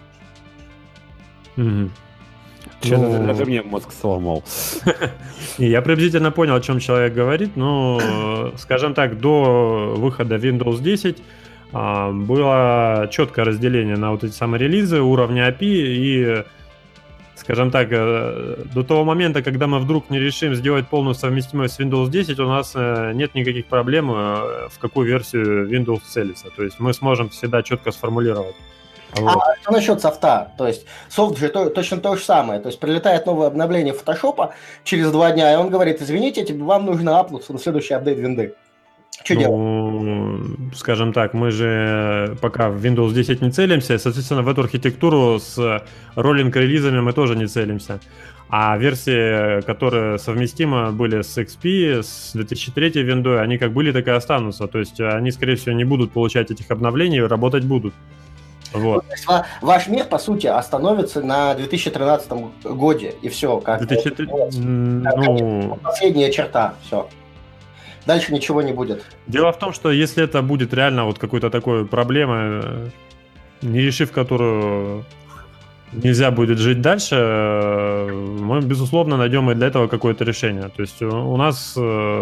Speaker 1: Что-то ты даже мне мозг сломал.
Speaker 2: Я приблизительно понял, о чем человек говорит, но, скажем так, до выхода Windows 10 было четкое разделение на вот эти самые релизы, уровня API и... Скажем так, до того момента, когда мы вдруг не решим сделать полную совместимость с Windows 10, у нас нет никаких проблем, в какую версию Windows целиться. То есть мы сможем всегда четко сформулировать.
Speaker 3: Вот. А что насчет софта? То есть софт же точно то же самое. То есть прилетает новое обновление Photoshop через 2 дня, и он говорит: извините, вам нужно апнуться на следующий апдейт винды. Что делать?
Speaker 2: Скажем так, мы же пока в Windows 10 не целимся, соответственно, в эту архитектуру с роллинг-релизами мы тоже не целимся. А версии, которые совместимы были с XP, с 2003 виндой, они как были, так и останутся. То есть они, скорее всего, не будут получать этих обновлений, работать будут. Вот.
Speaker 3: То есть ваш мир, по сути, остановится на 2013 годе, и все. Как
Speaker 2: 2003...
Speaker 3: последняя черта, все. Дальше ничего не будет.
Speaker 2: Дело в том, что если это будет реально вот какой-то такой проблемой, не решив которую нельзя будет жить дальше, мы, безусловно, найдем и для этого какое-то решение. То есть у нас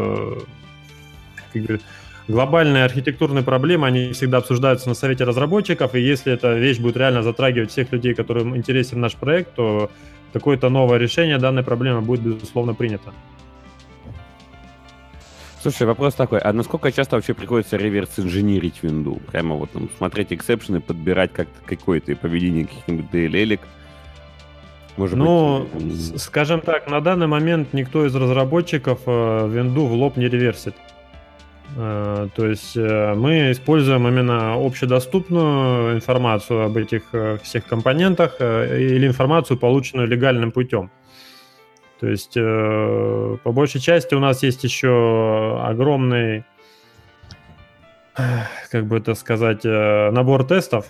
Speaker 2: глобальные архитектурные проблемы, они всегда обсуждаются на совете разработчиков, и если эта вещь будет реально затрагивать всех людей, которым интересен наш проект, то какое-то новое решение данной проблемы будет, безусловно, принято.
Speaker 1: Слушай, вопрос такой, а насколько часто вообще приходится реверс-инженерить винду? Прямо вот там смотреть эксепшены, подбирать как-то какое-то поведение каких-нибудь DLL-ек?
Speaker 2: Скажем так, на данный момент никто из разработчиков винду в лоб не реверсит. То есть мы используем именно общедоступную информацию об этих всех компонентах или информацию, полученную легальным путем. То есть, по большей части у нас есть еще огромный, как бы это сказать, набор тестов,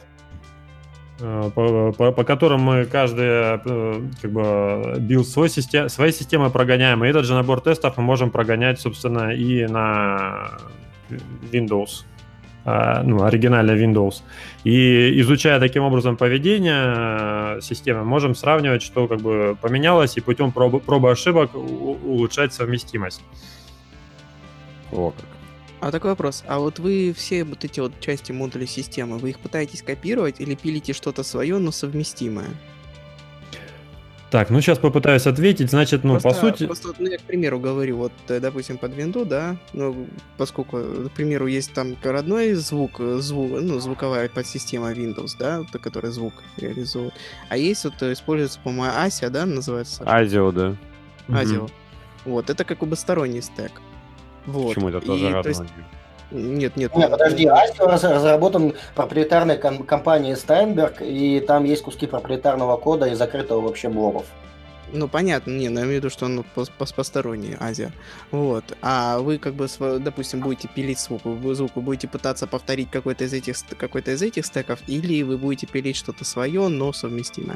Speaker 2: по которым мы каждый как бы билд своей системы прогоняем. И этот же набор тестов мы можем прогонять, собственно, и на Windows, оригинальный Windows. И изучая таким образом поведение системы, можем сравнивать, что как бы поменялось, и путем пробы ошибок улучшать совместимость.
Speaker 1: О, как.
Speaker 4: А такой вопрос. А вот вы все вот эти вот части модулей системы, вы их пытаетесь копировать или пилите что-то свое, но совместимое?
Speaker 2: Так, сейчас попытаюсь ответить. Значит, по сути...
Speaker 4: Просто, я, к примеру, говорю, вот, допустим, под Windows, да, поскольку, к примеру, есть там родной звуковая подсистема Windows, да, которая звук реализует, а есть вот, используется, по-моему, ASIO, да, называется?
Speaker 1: ASIO, да.
Speaker 4: ASIO. Вот, это как бы сторонний стек. Вот.
Speaker 1: Почему это тоже родной?
Speaker 4: Нет.
Speaker 3: Подожди, ASIO разработан проприетарной компанией Steinberg, и там есть куски проприетарного кода и закрытого вообще блоков.
Speaker 4: Ну, понятно, я имею в виду, что он посторонний, Азия. Вот. А вы, как бы, допустим, будете пилить звук, вы будете пытаться повторить какой-то из этих стеков, или вы будете пилить что-то свое, но совместимое?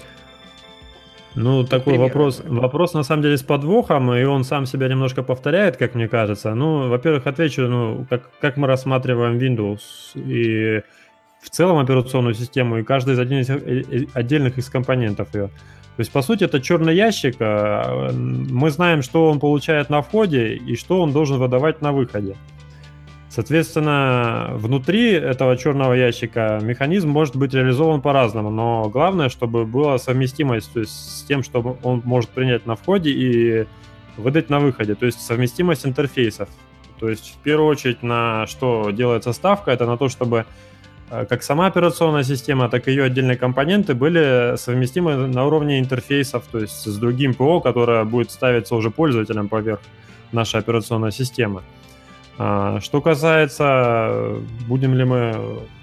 Speaker 2: Такой вопрос на самом деле с подвохом, и он сам себя немножко повторяет, как мне кажется. Во-первых, отвечу, как мы рассматриваем Windows и в целом операционную систему, и каждый из отдельных из компонентов ее. То есть, по сути, это черный ящик. Мы знаем, что он получает на входе и что он должен выдавать на выходе. Соответственно, внутри этого черного ящика механизм может быть реализован по-разному, но главное, чтобы была совместимость, то есть с тем, что он может принять на входе и выдать на выходе, то есть совместимость интерфейсов. То есть в первую очередь на что делается ставка, это на то, чтобы как сама операционная система, так и ее отдельные компоненты были совместимы на уровне интерфейсов, то есть с другим ПО, которое будет ставиться уже пользователям поверх нашей операционной системы. Что касается, будем ли мы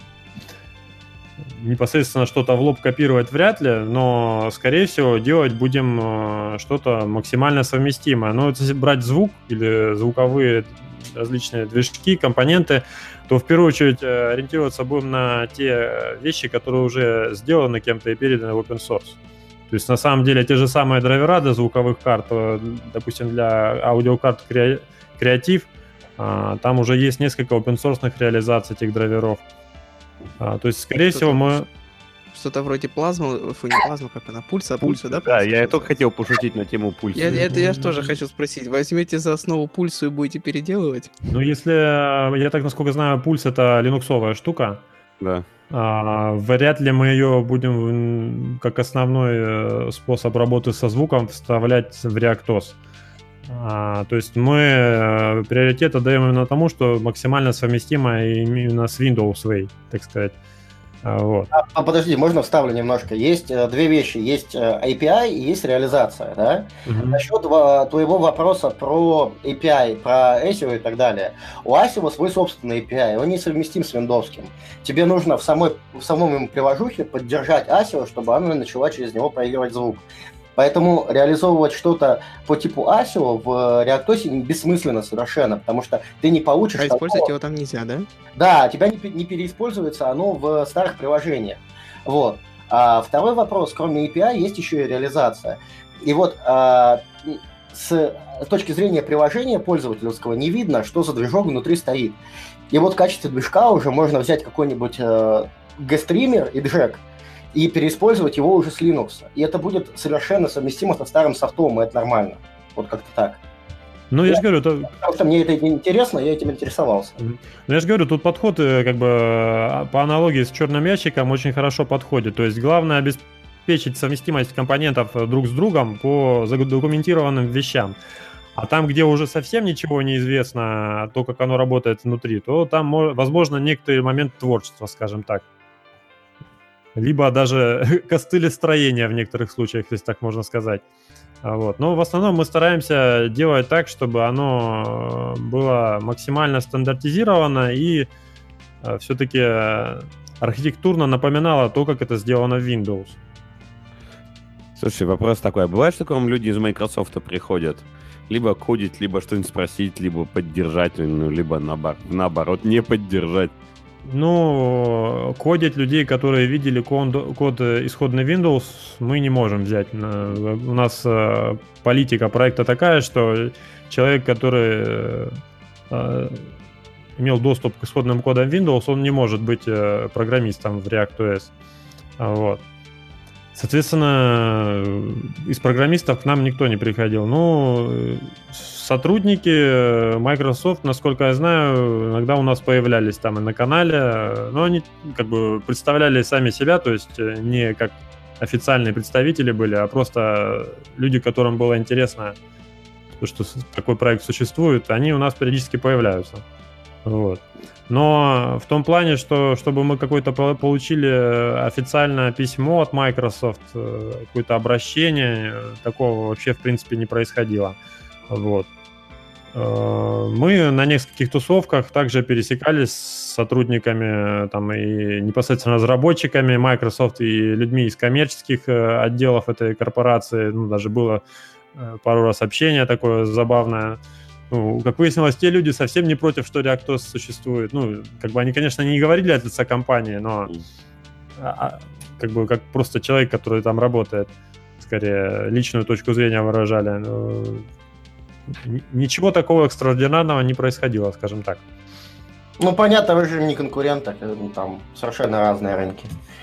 Speaker 2: непосредственно что-то в лоб копировать, вряд ли, но, скорее всего, делать будем что-то максимально совместимое. Но если брать звук или звуковые различные движки, компоненты, то в первую очередь ориентироваться будем на те вещи, которые уже сделаны кем-то и переданы в open source. То есть, на самом деле, те же самые драйвера для звуковых карт, допустим, для аудиокарт Creative, там уже есть несколько open-source реализаций этих драйверов. То есть, скорее всего, мы...
Speaker 4: Что-то вроде плазмы, не плазма, как она, пульса, да?
Speaker 1: Да, я только хотел пошутить на тему пульса.
Speaker 4: Я тоже хочу спросить, возьмете за основу пульсу и будете переделывать?
Speaker 2: Если, я так насколько знаю, пульс это линуксовая штука.
Speaker 1: Да.
Speaker 2: Вряд ли мы ее будем как основной способ работы со звуком вставлять в ReactOS. То есть мы приоритет отдаем именно тому, что максимально совместимо именно с Windows Way, так сказать. Вот.
Speaker 3: Подожди, можно вставлю немножко. Есть две вещи. Есть API и есть реализация, да? Насчет твоего вопроса про API, про ASIO и так далее. У ASIO свой собственный API, он не совместим с виндовским. Тебе нужно в самом ему приложухе поддержать ASIO, чтобы она начала через него проигрывать звук. Поэтому реализовывать что-то по типу ASIO в ReactOS бессмысленно совершенно, потому что ты не получишь...
Speaker 4: А использовать его там нельзя, да? Да,
Speaker 3: у тебя не переиспользуется оно в старых приложениях. Вот. А второй вопрос, кроме API, есть еще и реализация. И вот с точки зрения приложения пользовательского не видно, что за движок внутри стоит. И вот в качестве движка уже можно взять какой-нибудь GStreamer и Jack, и переиспользовать его уже с Linux. И это будет совершенно совместимо со старым софтом, и это нормально. Вот как-то так.
Speaker 2: Я же говорю...
Speaker 3: Потому что мне это интересно, я этим интересовался.
Speaker 2: Я же говорю, тут подход как бы по аналогии с черным ящиком очень хорошо подходит. То есть главное обеспечить совместимость компонентов друг с другом по задокументированным вещам. А там, где уже совсем ничего не известно, то, как оно работает внутри, то там, возможно, некоторый момент творчества, скажем так. Либо даже костылестроения в некоторых случаях, если так можно сказать. Вот. Но в основном мы стараемся делать так, чтобы оно было максимально стандартизировано и все-таки архитектурно напоминало то, как это сделано в Windows.
Speaker 1: Слушай, вопрос такой. А бывает, что к вам люди из Microsoft приходят? Либо кодить, либо что-нибудь спросить, либо поддержать, ну, либо наоборот, не поддержать.
Speaker 2: Ну, кодить людей, которые видели код исходный Windows, мы не можем взять. У нас политика проекта такая, что человек, который имел доступ к исходным кодам Windows, он не может быть программистом в ReactOS. Вот. Соответственно, из программистов к нам никто не приходил. Ну, сотрудники Microsoft, насколько я знаю, иногда у нас появлялись там и на канале, но они как бы представляли сами себя, то есть не как официальные представители были, а просто люди, которым было интересно, что такой проект существует, они у нас периодически появляются. Вот. Но в том плане, что чтобы мы какое-то получили официальное письмо от Microsoft, какое-то обращение, такого вообще в принципе не происходило. Вот. Мы на нескольких тусовках также пересекались с сотрудниками там, и непосредственно разработчиками Microsoft и людьми из коммерческих отделов этой корпорации. Ну, даже было пару раз общение такое забавное. Ну, как выяснилось, те люди совсем не против, что ReactOS существует. Ну, как бы они, конечно, не говорили от лица компании, но как бы как просто человек, который там работает, скорее личную точку зрения выражали. Но ничего такого экстраординарного не происходило, скажем так.
Speaker 3: Ну, понятно, вы же не конкуренты, там совершенно разные рынки.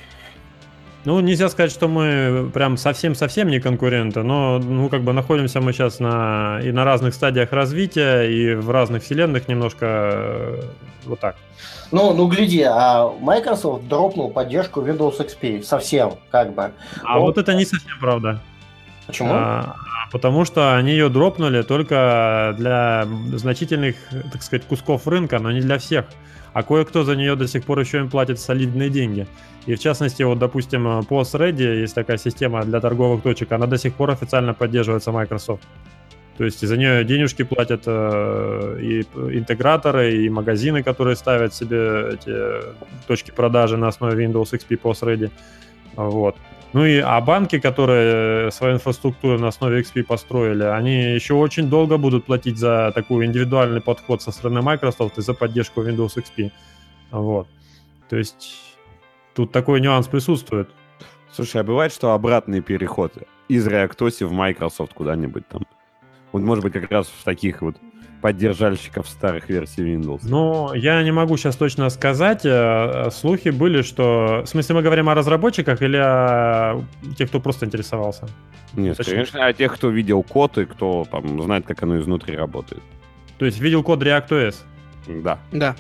Speaker 2: Ну, нельзя сказать, что мы прям совсем-совсем не конкуренты, но, ну, как бы находимся мы сейчас и на разных стадиях развития, и в разных вселенных немножко вот так.
Speaker 3: Ну, гляди, а Microsoft дропнул поддержку Windows XP совсем, как бы.
Speaker 2: Вот это не совсем правда.
Speaker 3: Почему?
Speaker 2: Потому что они ее дропнули только для значительных, так сказать, кусков рынка, но не для всех. А кое-кто за нее до сих пор еще им платит солидные деньги. И в частности, вот, допустим, POS Ready, есть такая система для торговых точек, она до сих пор официально поддерживается Microsoft. То есть за нее денежки платят и интеграторы, и магазины, которые ставят себе эти точки продажи на основе Windows XP POS Ready. Вот. Ну и банки, которые свою инфраструктуру на основе XP построили, они еще очень долго будут платить за такой индивидуальный подход со стороны Microsoft и за поддержку Windows XP. Вот. То есть тут такой нюанс присутствует.
Speaker 1: Слушай, а бывает, что обратный переход из ReactOS в Microsoft куда-нибудь там? Вот, может быть, как раз в таких вот поддержальщиков старых версий Windows.
Speaker 2: Ну, я не могу сейчас точно сказать. Слухи были, что... В смысле, мы говорим о разработчиках или о тех, кто просто интересовался?
Speaker 1: Нет, конечно, о тех, кто видел код и кто там знает, как оно изнутри работает.
Speaker 2: То есть видел код ReactOS?
Speaker 1: Да.
Speaker 4: Да.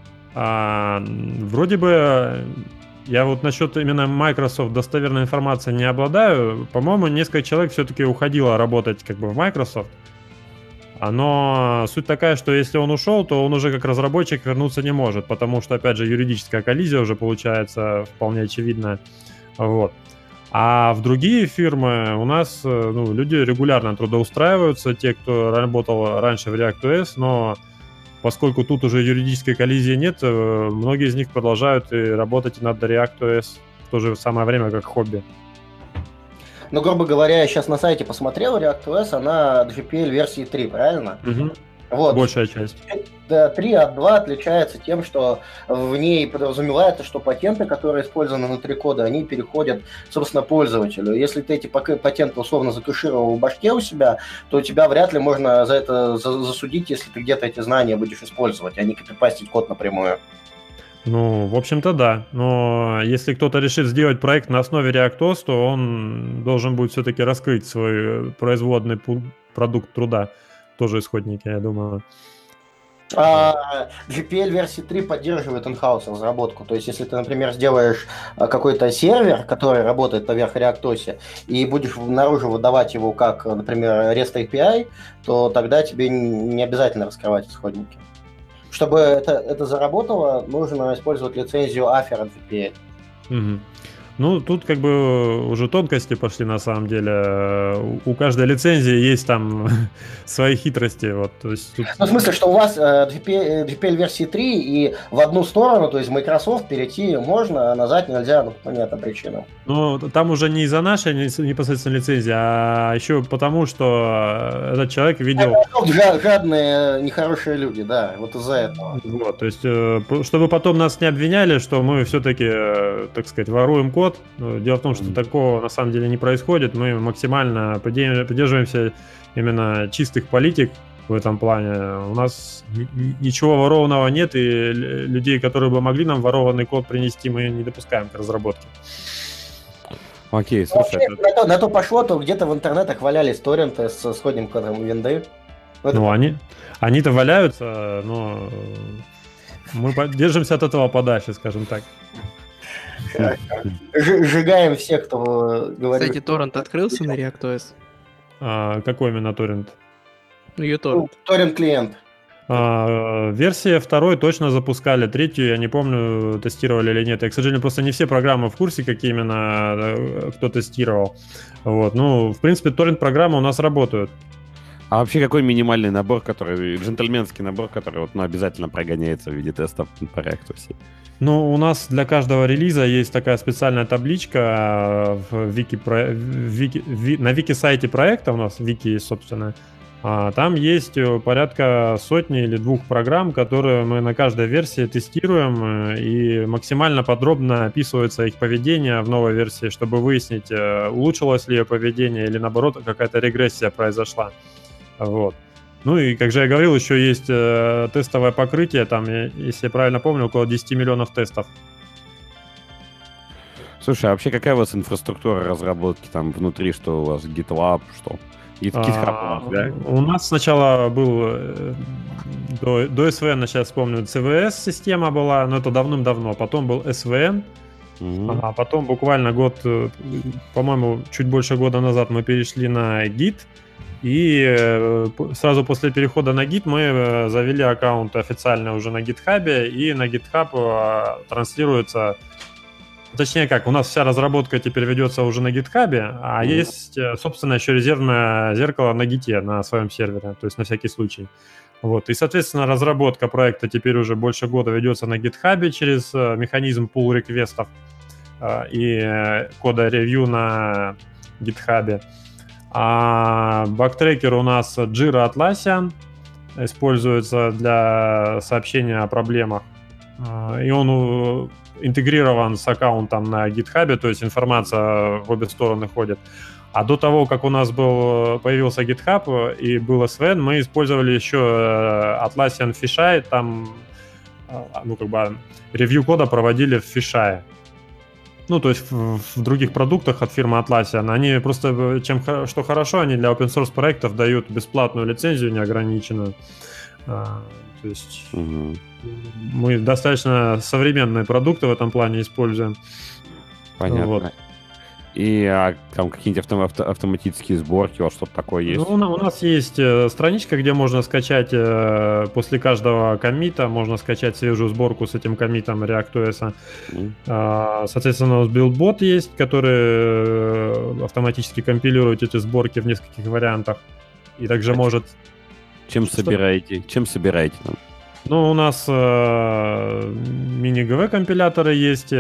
Speaker 2: Вроде бы... Я вот насчет именно Microsoft достоверной информации не обладаю. По-моему, несколько человек все-таки уходило работать как бы в Microsoft. Но суть такая, что если он ушел, то он уже как разработчик вернуться не может, потому что, опять же, юридическая коллизия уже получается вполне очевидная. Вот. А в другие фирмы у нас люди регулярно трудоустраиваются, те, кто работал раньше в ReactOS, но поскольку тут уже юридической коллизии нет, многие из них продолжают и работать над ReactOS в то же самое время как хобби.
Speaker 3: Ну, грубо говоря, я сейчас на сайте посмотрел, ReactOS, она GPL версии 3, правильно?
Speaker 2: Угу.
Speaker 3: Вот.
Speaker 2: Большая часть.
Speaker 3: 3 от 2 отличается тем, что в ней подразумевается, что патенты, которые использованы внутри кода, они переходят, собственно, пользователю. Если ты эти патенты условно закэшировал в башке у себя, то тебя вряд ли можно за это засудить, если ты где-то эти знания будешь использовать, а не копипастить код напрямую.
Speaker 2: Ну, в общем-то, да. Но если кто-то решит сделать проект на основе ReactOS, то он должен будет все-таки раскрыть свой производный продукт труда. Тоже исходники, я думаю.
Speaker 3: GPL версии 3 поддерживает in-house разработку. То есть, если ты, например, сделаешь какой-то сервер, который работает поверх ReactOS, и будешь наружу выдавать его как, например, REST API, то тогда тебе не обязательно раскрывать исходники. Чтобы это заработало, нужно использовать лицензию AFER от GPL.
Speaker 2: Угу. Ну, тут как бы уже тонкости пошли на самом деле. У каждой лицензии есть там свои хитрости. Вот, то есть тут...
Speaker 3: Ну, в смысле, что у вас GPL версии 3, и в одну сторону, то есть в Microsoft, перейти можно, а назад нельзя, ну, по понятным причинам.
Speaker 2: Ну, там уже не из-за нашей непосредственно лицензии, а еще потому, что этот человек видел...
Speaker 3: Жадные, нехорошие люди, да, вот из-за этого.
Speaker 2: Вот, то есть, чтобы потом нас не обвиняли, что мы все-таки, так сказать, воруем код. Дело в том, что такого на самом деле не происходит. Мы максимально придерживаемся именно чистых политик в этом плане. У нас ничего ворованного нет, и людей, которые бы могли нам ворованный код принести, мы не допускаем к разработке.
Speaker 1: Окей, слушай.
Speaker 3: Вообще, на то пошло, то где-то в интернетах валялись торренты с исходным кодом винды.
Speaker 2: Ну, они-то валяются, но мы держимся от этого подальше, скажем так.
Speaker 3: Сжигаем всех, кто говорит.
Speaker 4: Кстати, торрент открылся на ReactOS?
Speaker 2: Какой именно торрент?
Speaker 4: Ну, uTorrent.
Speaker 3: Торрент-клиент.
Speaker 2: Версия 2 точно запускали, 3 я не помню, тестировали или нет. Я, к сожалению, просто не все программы в курсе, какие именно кто тестировал. Вот. Ну, в принципе, торрент-программы у нас работают.
Speaker 1: А вообще какой минимальный набор, который, джентльменский набор, который вот, ну, обязательно прогоняется в виде тестов по ReactOS?
Speaker 2: Ну, у нас для каждого релиза есть такая специальная табличка на вики-сайте проекта, у нас вики есть, собственно. Там есть порядка сотни или 2 программ, которые мы на каждой версии тестируем, и максимально подробно описывается их поведение в новой версии, чтобы выяснить, улучшилось ли ее поведение или, наоборот, какая-то регрессия произошла. Вот. Ну и, как же я говорил, еще есть тестовое покрытие, там, если я правильно помню, около 10 миллионов тестов.
Speaker 1: Слушай, а вообще какая у вас инфраструктура разработки там внутри, что у вас GitLab, что? GitHub, да?
Speaker 2: У нас сначала был, до SVN, сейчас вспомню, CVS-система была, но это давным-давно, потом был SVN, а потом буквально год, по-моему, чуть больше года назад мы перешли на Git, и сразу после перехода на Git мы завели аккаунт официально уже на GitHub, и на GitHub транслируется, точнее как, у нас вся разработка теперь ведется уже на GitHub, а есть, собственно, еще резервное зеркало на Git на своем сервере, то есть на всякий случай. Вот. И, соответственно, разработка проекта теперь уже больше года ведется на GitHub через механизм pull-реквестов и кода ревью на GitHub. А бактрекер у нас Jira Atlassian используется для сообщения о проблемах. И он интегрирован с аккаунтом на GitHub, то есть информация в обе стороны ходит. А до того, как у нас появился GitHub и был SVN, мы использовали еще Atlassian Fisheye, там ревью кода проводили в Fisheye. Ну, то есть в других продуктах от фирмы Atlassian, они просто, что хорошо, они для open source проектов дают бесплатную лицензию неограниченную. То есть мы достаточно современные продукты в этом плане используем.
Speaker 1: Понятно.
Speaker 2: Вот.
Speaker 1: И там какие-нибудь автоматические сборки, вот что-то такое есть?
Speaker 2: Ну, у нас есть страничка, где можно скачать после каждого коммита, можно скачать свежую сборку с этим коммитом ReactOS. Соответственно, у нас BuildBot есть, который автоматически компилирует эти сборки в нескольких вариантах. И также может...
Speaker 1: Чем собираете там?
Speaker 2: Ну, у нас мини-GV компиляторы есть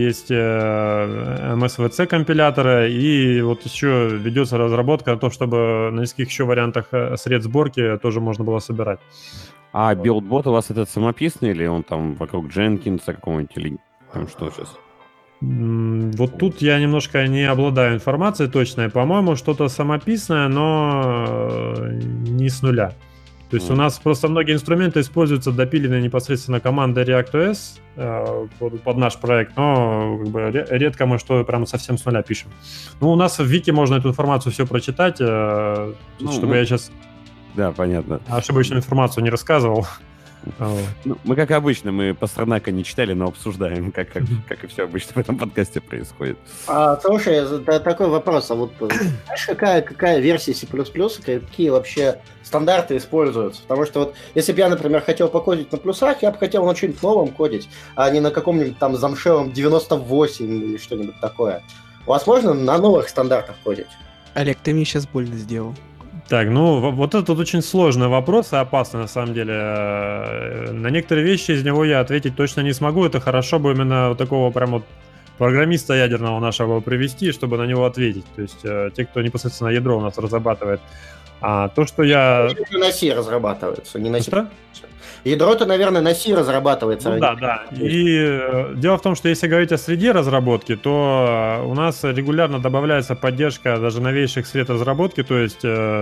Speaker 2: MSVC компиляторы, и вот еще ведется разработка на то, чтобы на нескольких еще вариантах сред сборки тоже можно было собирать.
Speaker 1: А BuildBot у вас этот самописный, или он там вокруг Jenkins какого-нибудь, или там что сейчас?
Speaker 2: Вот тут я немножко не обладаю информацией точной. По-моему, что-то самописное, но не с нуля. То есть у нас просто многие инструменты используются, допиленные непосредственно командой ReactOS под наш проект, но как бы редко мы что прям совсем с нуля пишем. Ну, у нас в Вики можно эту информацию все прочитать, чтобы я сейчас...
Speaker 1: Да, понятно.
Speaker 2: Ошибочную информацию не рассказывал.
Speaker 1: Ну, мы, как обычно, мы Пастернака не читали, но обсуждаем, как и все обычно в этом подкасте происходит.
Speaker 3: Слушай, такой вопрос. А вот знаешь, какая версия C++, какие вообще стандарты используются? Потому что вот если бы я, например, хотел покодить на плюсах, я бы хотел на чем-нибудь новом кодить, а не на каком-нибудь там замшевом 98 или что-нибудь такое. У вас можно на новых стандартах кодить?
Speaker 4: Олег, ты мне сейчас больно сделал.
Speaker 2: Так, ну вот этот очень сложный вопрос и опасный на самом деле. На некоторые вещи из него я ответить точно не смогу. Это хорошо бы именно вот такого прям вот программиста ядерного нашего привести, чтобы на него ответить. То есть те, кто непосредственно ядро у нас разрабатывает. А то, что я...
Speaker 3: На C разрабатывается, не на C++.
Speaker 2: Что?
Speaker 3: Ядро-то, наверное, на C разрабатывается.
Speaker 2: Ну, да. И дело в том, что если говорить о среде разработки, то у нас регулярно добавляется поддержка даже новейших сред разработки, то есть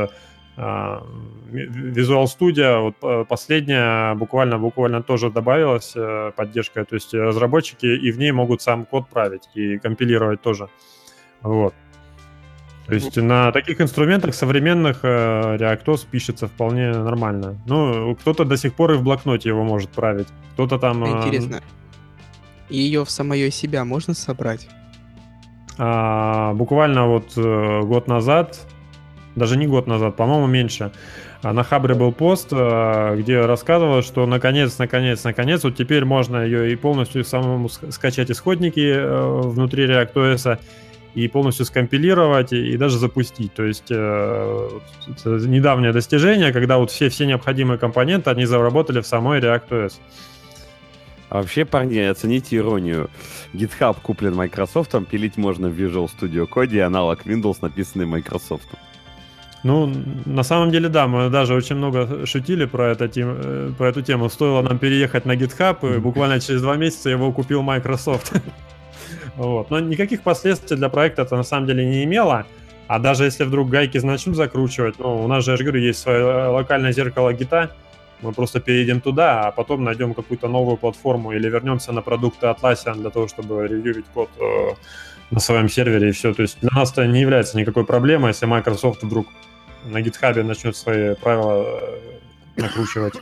Speaker 2: Visual Studio, вот последняя буквально тоже добавилась поддержка, то есть разработчики и в ней могут сам код править и компилировать тоже. Вот. То есть на таких инструментах современных ReactOS пишется вполне нормально. Ну, кто-то до сих пор и в блокноте его может править. Кто-то там...
Speaker 4: Интересно, ее в самое себя можно собрать?
Speaker 2: Буквально вот год назад, даже не год назад, по-моему, меньше, на Хабре был пост, где рассказывалось, что наконец, вот теперь можно ее и полностью самому скачать исходники внутри ReactOS, и полностью скомпилировать, и даже запустить. То есть это недавнее достижение, когда вот все необходимые компоненты, они заработали в самой ReactOS.
Speaker 1: А вообще, парни, оцените иронию. GitHub куплен Microsoft, пилить можно в Visual Studio Code, аналог Windows, написанный Microsoft.
Speaker 2: Ну, на самом деле, да, мы даже очень много шутили про эту тему. Стоило нам переехать на GitHub, и буквально через 2 месяца его купил Microsoft. Вот. Но никаких последствий для проекта это на самом деле не имело. А даже если вдруг гайки начнут закручивать, у нас же, я же говорю, есть свое локальное зеркало гита, мы просто перейдем туда, а потом найдем какую-то новую платформу или вернемся на продукты Atlassian для того, чтобы ревьюить код на своем сервере и все. То есть для нас это не является никакой проблемой, если Microsoft вдруг на GitHub начнет свои правила накручивать.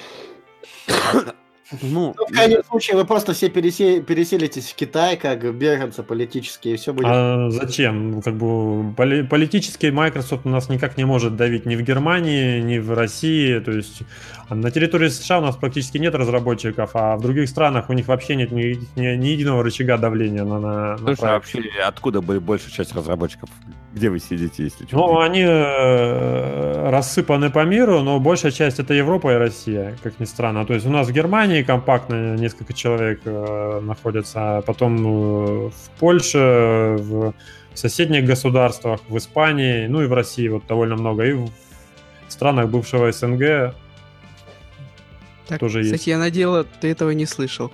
Speaker 3: Ну, в крайнем случае вы просто все переселитесь в Китай, как беженцы политические, и все будет...
Speaker 2: А зачем? Как бы политически Microsoft у нас никак не может давить ни в Германии, ни в России. То есть на территории США у нас практически нет разработчиков, а в других странах у них вообще нет ни единого рычага давления на
Speaker 1: Слушай, а вообще откуда большая часть разработчиков? Где вы сидите, если что?
Speaker 2: Ну, они рассыпаны по миру, но большая часть это Европа и Россия, как ни странно. То есть у нас в Германии компактно несколько человек находятся, а потом в Польше, в соседних государствах, в Испании, ну и в России вот довольно много, и в странах бывшего СНГ
Speaker 4: так,
Speaker 2: тоже есть.
Speaker 4: Кстати, я надеяла, ты этого не слышал.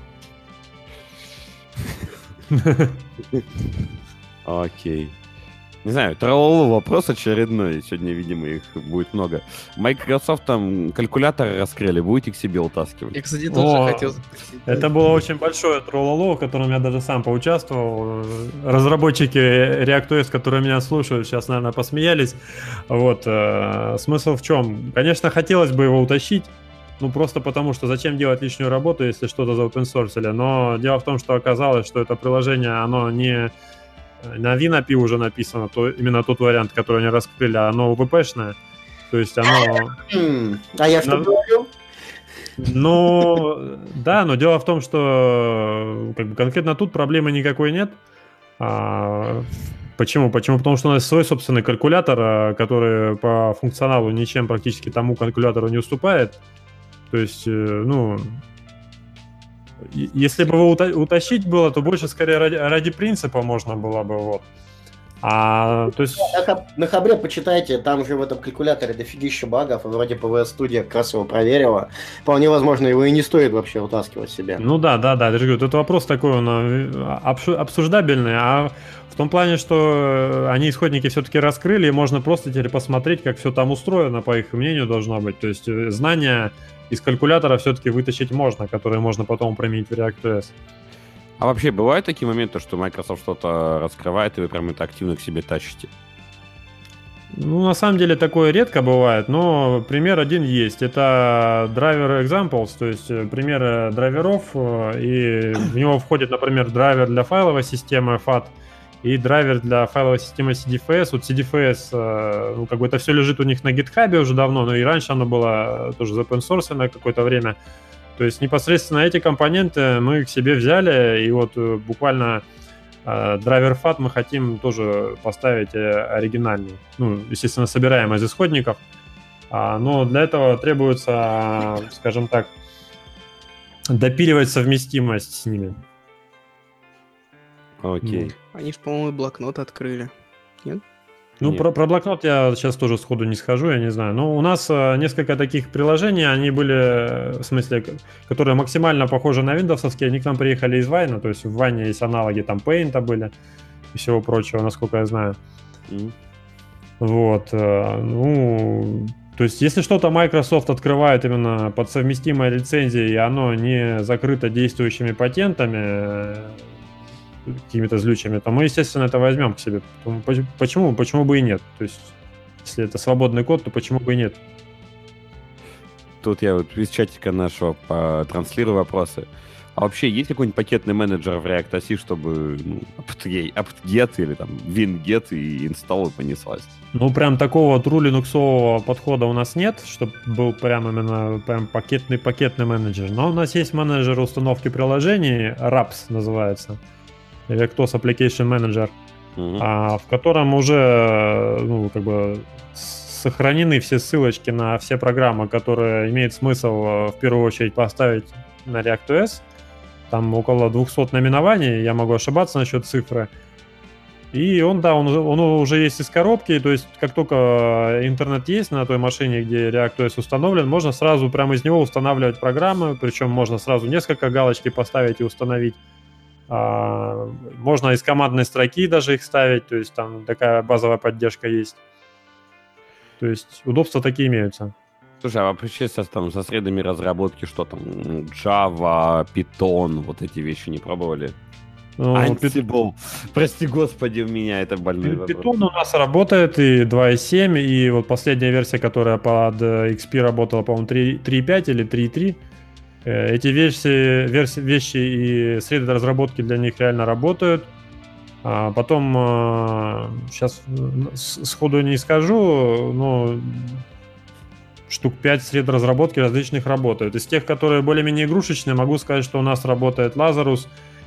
Speaker 1: Окей. Не знаю, тролловый вопрос очередной. Сегодня, видимо, их будет много. Microsoft там калькуляторы раскрыли, будете к себе утаскивать?
Speaker 4: Я, кстати, тоже хотел...
Speaker 2: Это было очень большое троллоло, в котором я даже сам поучаствовал. Разработчики ReactOS, которые меня слушают, сейчас, наверное, посмеялись. Вот. Смысл в чем? Конечно, хотелось бы его утащить, ну, просто потому, что зачем делать лишнюю работу, если что-то заопенсорсили. Но дело в том, что оказалось, что это приложение, оно не... На WinAPI уже написано, то именно тот вариант, который они раскрыли, оно ВПшное. То есть оно...
Speaker 3: А я что говорю?
Speaker 2: Ну, да, но дело в том, что как бы, конкретно тут проблемы никакой нет. Почему? Потому что у нас свой собственный калькулятор, который по функционалу ничем практически тому калькулятору не уступает. То есть, ну... Если бы его утащить было, то больше скорее ради принципа можно было бы, вот. То есть...
Speaker 3: На Хабре почитайте, там же в этом калькуляторе дофигища багов, и вроде PWS Studio как раз его проверила. Вполне возможно, его и не стоит вообще утаскивать себе.
Speaker 2: Ну да, я же говорю, это вопрос такой, он обсуждабельный, а в том плане, что они исходники все-таки раскрыли, и можно просто теперь посмотреть, как все там устроено, по их мнению, должно быть. То есть знания из калькулятора все-таки вытащить можно, которые можно потом применить в ReactOS.
Speaker 1: А вообще бывают такие моменты, что Microsoft что-то раскрывает, и вы прям это активно к себе тащите?
Speaker 2: Ну, на самом деле такое редко бывает, но пример один есть. Это driver examples, то есть примеры драйверов, и в него входит, например, драйвер для файловой системы FAT и драйвер для файловой системы CDFS. Вот CDFS, ну, как бы это все лежит у них на GitHub уже давно, но и раньше оно было тоже open source на какое-то время. То есть непосредственно эти компоненты мы к себе взяли, и вот буквально драйвер FAT мы хотим тоже поставить оригинальный. Ну, естественно, собираем из исходников, но для этого требуется, скажем так, допиливать совместимость с ними.
Speaker 1: Окей.
Speaker 4: Они же, по-моему, блокнот открыли. Нет?
Speaker 2: Ну,
Speaker 1: Нет.
Speaker 2: про блокнот я сейчас тоже сходу не скажу, я не знаю. Но у нас несколько таких приложений, они были, в смысле, которые максимально похожи на виндовсовские, они к нам приехали из Вайна, то есть в Вайне есть аналоги, там Paint были и всего прочего, насколько я знаю. Вот, ну, то есть если что-то Microsoft открывает именно под совместимой лицензией, и оно не закрыто действующими патентами, какими-то злючими, то мы, естественно, это возьмем к себе. Почему? Почему бы и нет? То есть, если это свободный код, то почему бы и нет?
Speaker 1: Тут я вот из чатика нашего транслирую вопросы. А вообще есть какой-нибудь пакетный менеджер в React.ASI, чтобы apt-get или там win-get и install понеслась?
Speaker 2: Ну, прям такого true линуксового подхода у нас нет, чтобы был прям именно прям пакетный менеджер. Но у нас есть менеджер установки приложений, RAPS называется. Reactos Application Manager, в котором уже, ну, как бы сохранены все ссылочки на все программы, которые имеет смысл в первую очередь поставить на React.OS. Там около 200 наименований, я могу ошибаться насчет цифры. И он уже есть из коробки, то есть как только интернет есть на той машине, где React.OS установлен, можно сразу прямо из него устанавливать программы, причем можно сразу несколько галочки поставить и установить. Можно из командной строки даже их ставить, то есть там такая базовая поддержка есть. То есть удобства такие имеются.
Speaker 1: Слушай, а вообще сейчас там со средами разработки что там? Java, Python, вот эти вещи не пробовали? Ansible. Прости господи, у меня это больной вопрос.
Speaker 2: Python у нас работает и 2.7, и вот последняя версия, которая под XP работала, по-моему, 3.5 или 3.3. Эти вещи и среды разработки для них реально работают. Потом, сейчас сходу не скажу, но штук 5 сред разработки различных работают. Из тех, которые более-менее игрушечные, могу сказать, что у нас работает Lazarus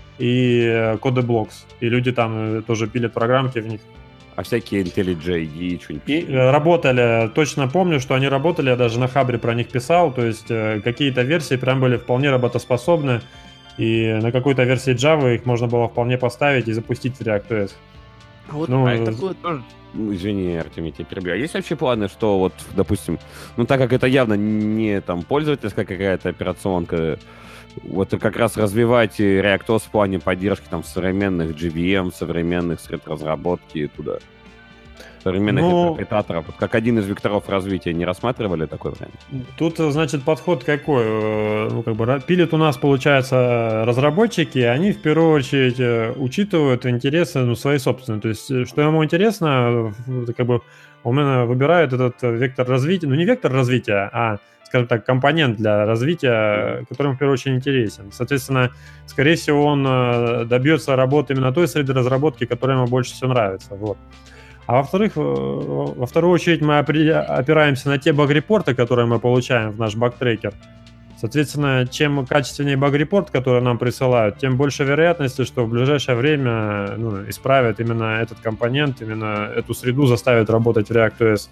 Speaker 2: и CodeBlocks. И люди там тоже пилят программки в них.
Speaker 1: А всякие IntelliJ и что-нибудь?
Speaker 2: И работали, точно помню, что они работали, я даже на Хабре про них писал, то есть какие-то версии прям были вполне работоспособны, и на какой-то версии Java их можно было вполне поставить и запустить в React.OS.
Speaker 4: А вот
Speaker 1: такое тоже... Извини, Артем, я тебя перебью. А есть вообще планы, что вот, допустим, ну так как это явно не там пользовательская какая-то операционка, вот как раз развивать React.OS в плане поддержки там современных JVM, современных сред разработки туда, современных интерпретаторов. Вот как один из векторов развития не рассматривали такой вариант?
Speaker 2: Тут, значит, подход какой? Ну, как бы пилят у нас, получается, разработчики, они в первую очередь учитывают интересы свои собственные. То есть, что ему интересно, как бы он выбирает этот вектор развития, ну не вектор развития, а, скажем так, компонент для развития, который ему в первую очередь интересен. Соответственно, скорее всего, он добьется работы именно той среды разработки, которая ему больше всего нравится. Вот. А во-вторых, во вторую очередь мы опираемся на те баг-репорты, которые мы получаем в наш баг-трекер. Соответственно, чем качественнее баг-репорт, который нам присылают, тем больше вероятности, что в ближайшее время исправят именно этот компонент, именно эту среду заставят работать в React.OS.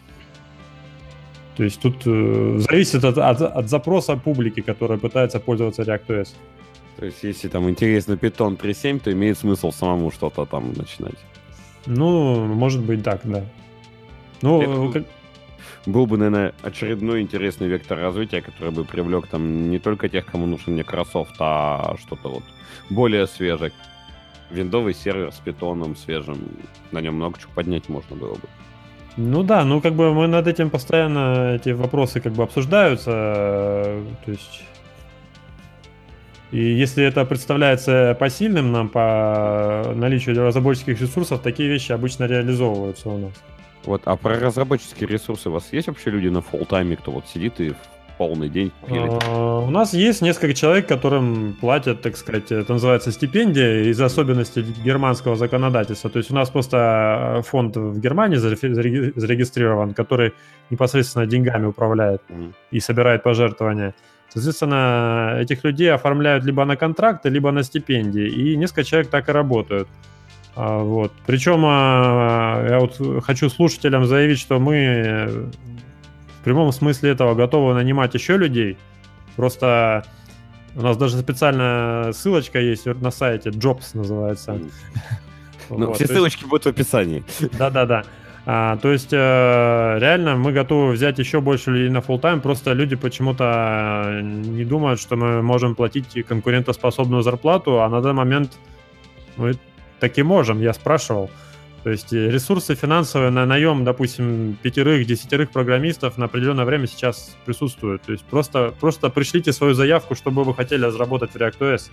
Speaker 2: То есть тут зависит от запроса публики, которая пытается пользоваться React.OS.
Speaker 1: То есть если там интересно Python 3.7, то имеет смысл самому что-то там начинать.
Speaker 2: Ну, может быть, так, да. Ну,
Speaker 1: был бы, наверное, очередной интересный вектор развития, который бы привлек там не только тех, кому нужен Microsoft, а что-то вот более свежее. Виндовый сервер с Python свежим, на нем много чего поднять можно было бы.
Speaker 2: Ну да, ну как бы мы над этим постоянно, эти вопросы как бы обсуждаются, то есть... И если это представляется посильным нам по наличию разработческих ресурсов, такие вещи обычно реализовываются у нас.
Speaker 1: Вот, а про разработческие ресурсы у вас есть вообще люди на фулл-тайме, кто вот сидит и в полный день пилит?
Speaker 2: У нас есть несколько человек, которым платят, так сказать, это называется стипендия из особенностей германского законодательства. То есть у нас просто фонд в Германии зарегистрирован, который непосредственно деньгами управляет и собирает пожертвования. Соответственно, этих людей оформляют либо на контракты, либо на стипендии. И несколько человек так и работают. Вот. Причем я вот хочу слушателям заявить, что мы в прямом смысле этого готовы нанимать еще людей. Просто у нас даже специальная ссылочка есть на сайте, Jobs называется.
Speaker 1: Ну, все ссылочки будут в описании.
Speaker 2: Да-да-да. То есть реально мы готовы взять еще больше людей на full-time, просто люди почему-то не думают, что мы можем платить конкурентоспособную зарплату, а на данный момент мы таки можем, я спрашивал. То есть ресурсы финансовые на наем, допустим, 5-10 программистов на определенное время сейчас присутствуют. То есть просто пришлите свою заявку, чтобы вы хотели разработать в ReactOS.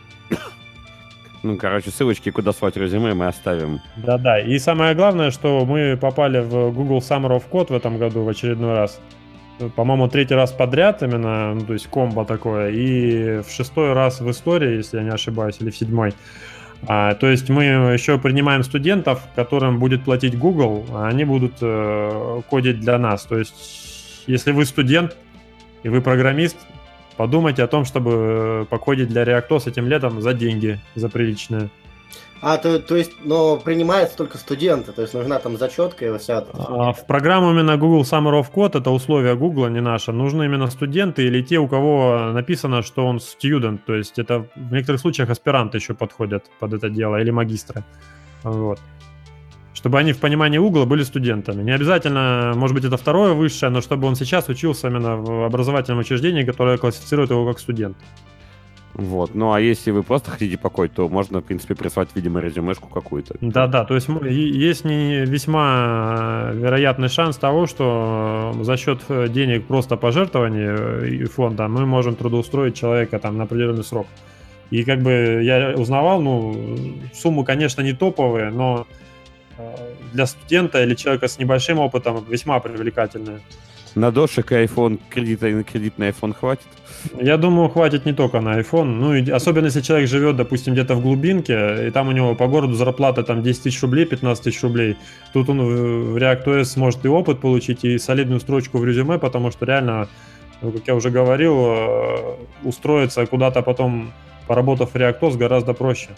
Speaker 1: Ну, короче, ссылочки, куда слать резюме, мы оставим.
Speaker 2: Да-да, и самое главное, что мы попали в Google Summer of Code в этом году в очередной раз. По-моему, 3-й раз подряд именно, ну, то есть комбо такое, и в 6-й раз в истории, если я не ошибаюсь, или в 7-й. То есть мы еще принимаем студентов, которым будет платить Google, а они будут кодить для нас. То есть если вы студент и вы программист, подумайте о том, чтобы покодить для ReactOS этим летом за деньги, за приличные.
Speaker 3: То есть, но принимаются только студенты, то есть нужна там зачетка и вся...
Speaker 2: В программу именно Google Summer of Code, это условие Google, не наше, нужны именно студенты или те, у кого написано, что он student, то есть это в некоторых случаях аспиранты еще подходят под это дело, или магистры. Вот. Чтобы они в понимании Google были студентами. Не обязательно, может быть, это второе высшее, но чтобы он сейчас учился именно в образовательном учреждении, которое классифицирует его как студент.
Speaker 1: Вот. Ну, а если вы просто хотите покой, то можно, в принципе, прислать, видимо, резюмешку какую-то.
Speaker 2: Да-да, то есть есть весьма вероятный шанс того, что за счет денег просто пожертвований фонда мы можем трудоустроить человека там на определенный срок. И как бы я узнавал, суммы, конечно, не топовые, но для студента или человека с небольшим опытом весьма привлекательные.
Speaker 1: На дошек и iPhone, кредит на iPhone хватит?
Speaker 2: Я думаю, хватит не только на iPhone. Ну, и особенно если человек живет, допустим, где-то в глубинке, и там у него по городу зарплата там 10 тысяч рублей, 15 тысяч рублей. Тут он в ReactOS сможет и опыт получить, и солидную строчку в резюме, потому что реально, как я уже говорил, устроиться куда-то потом, поработав в ReactOS, гораздо проще.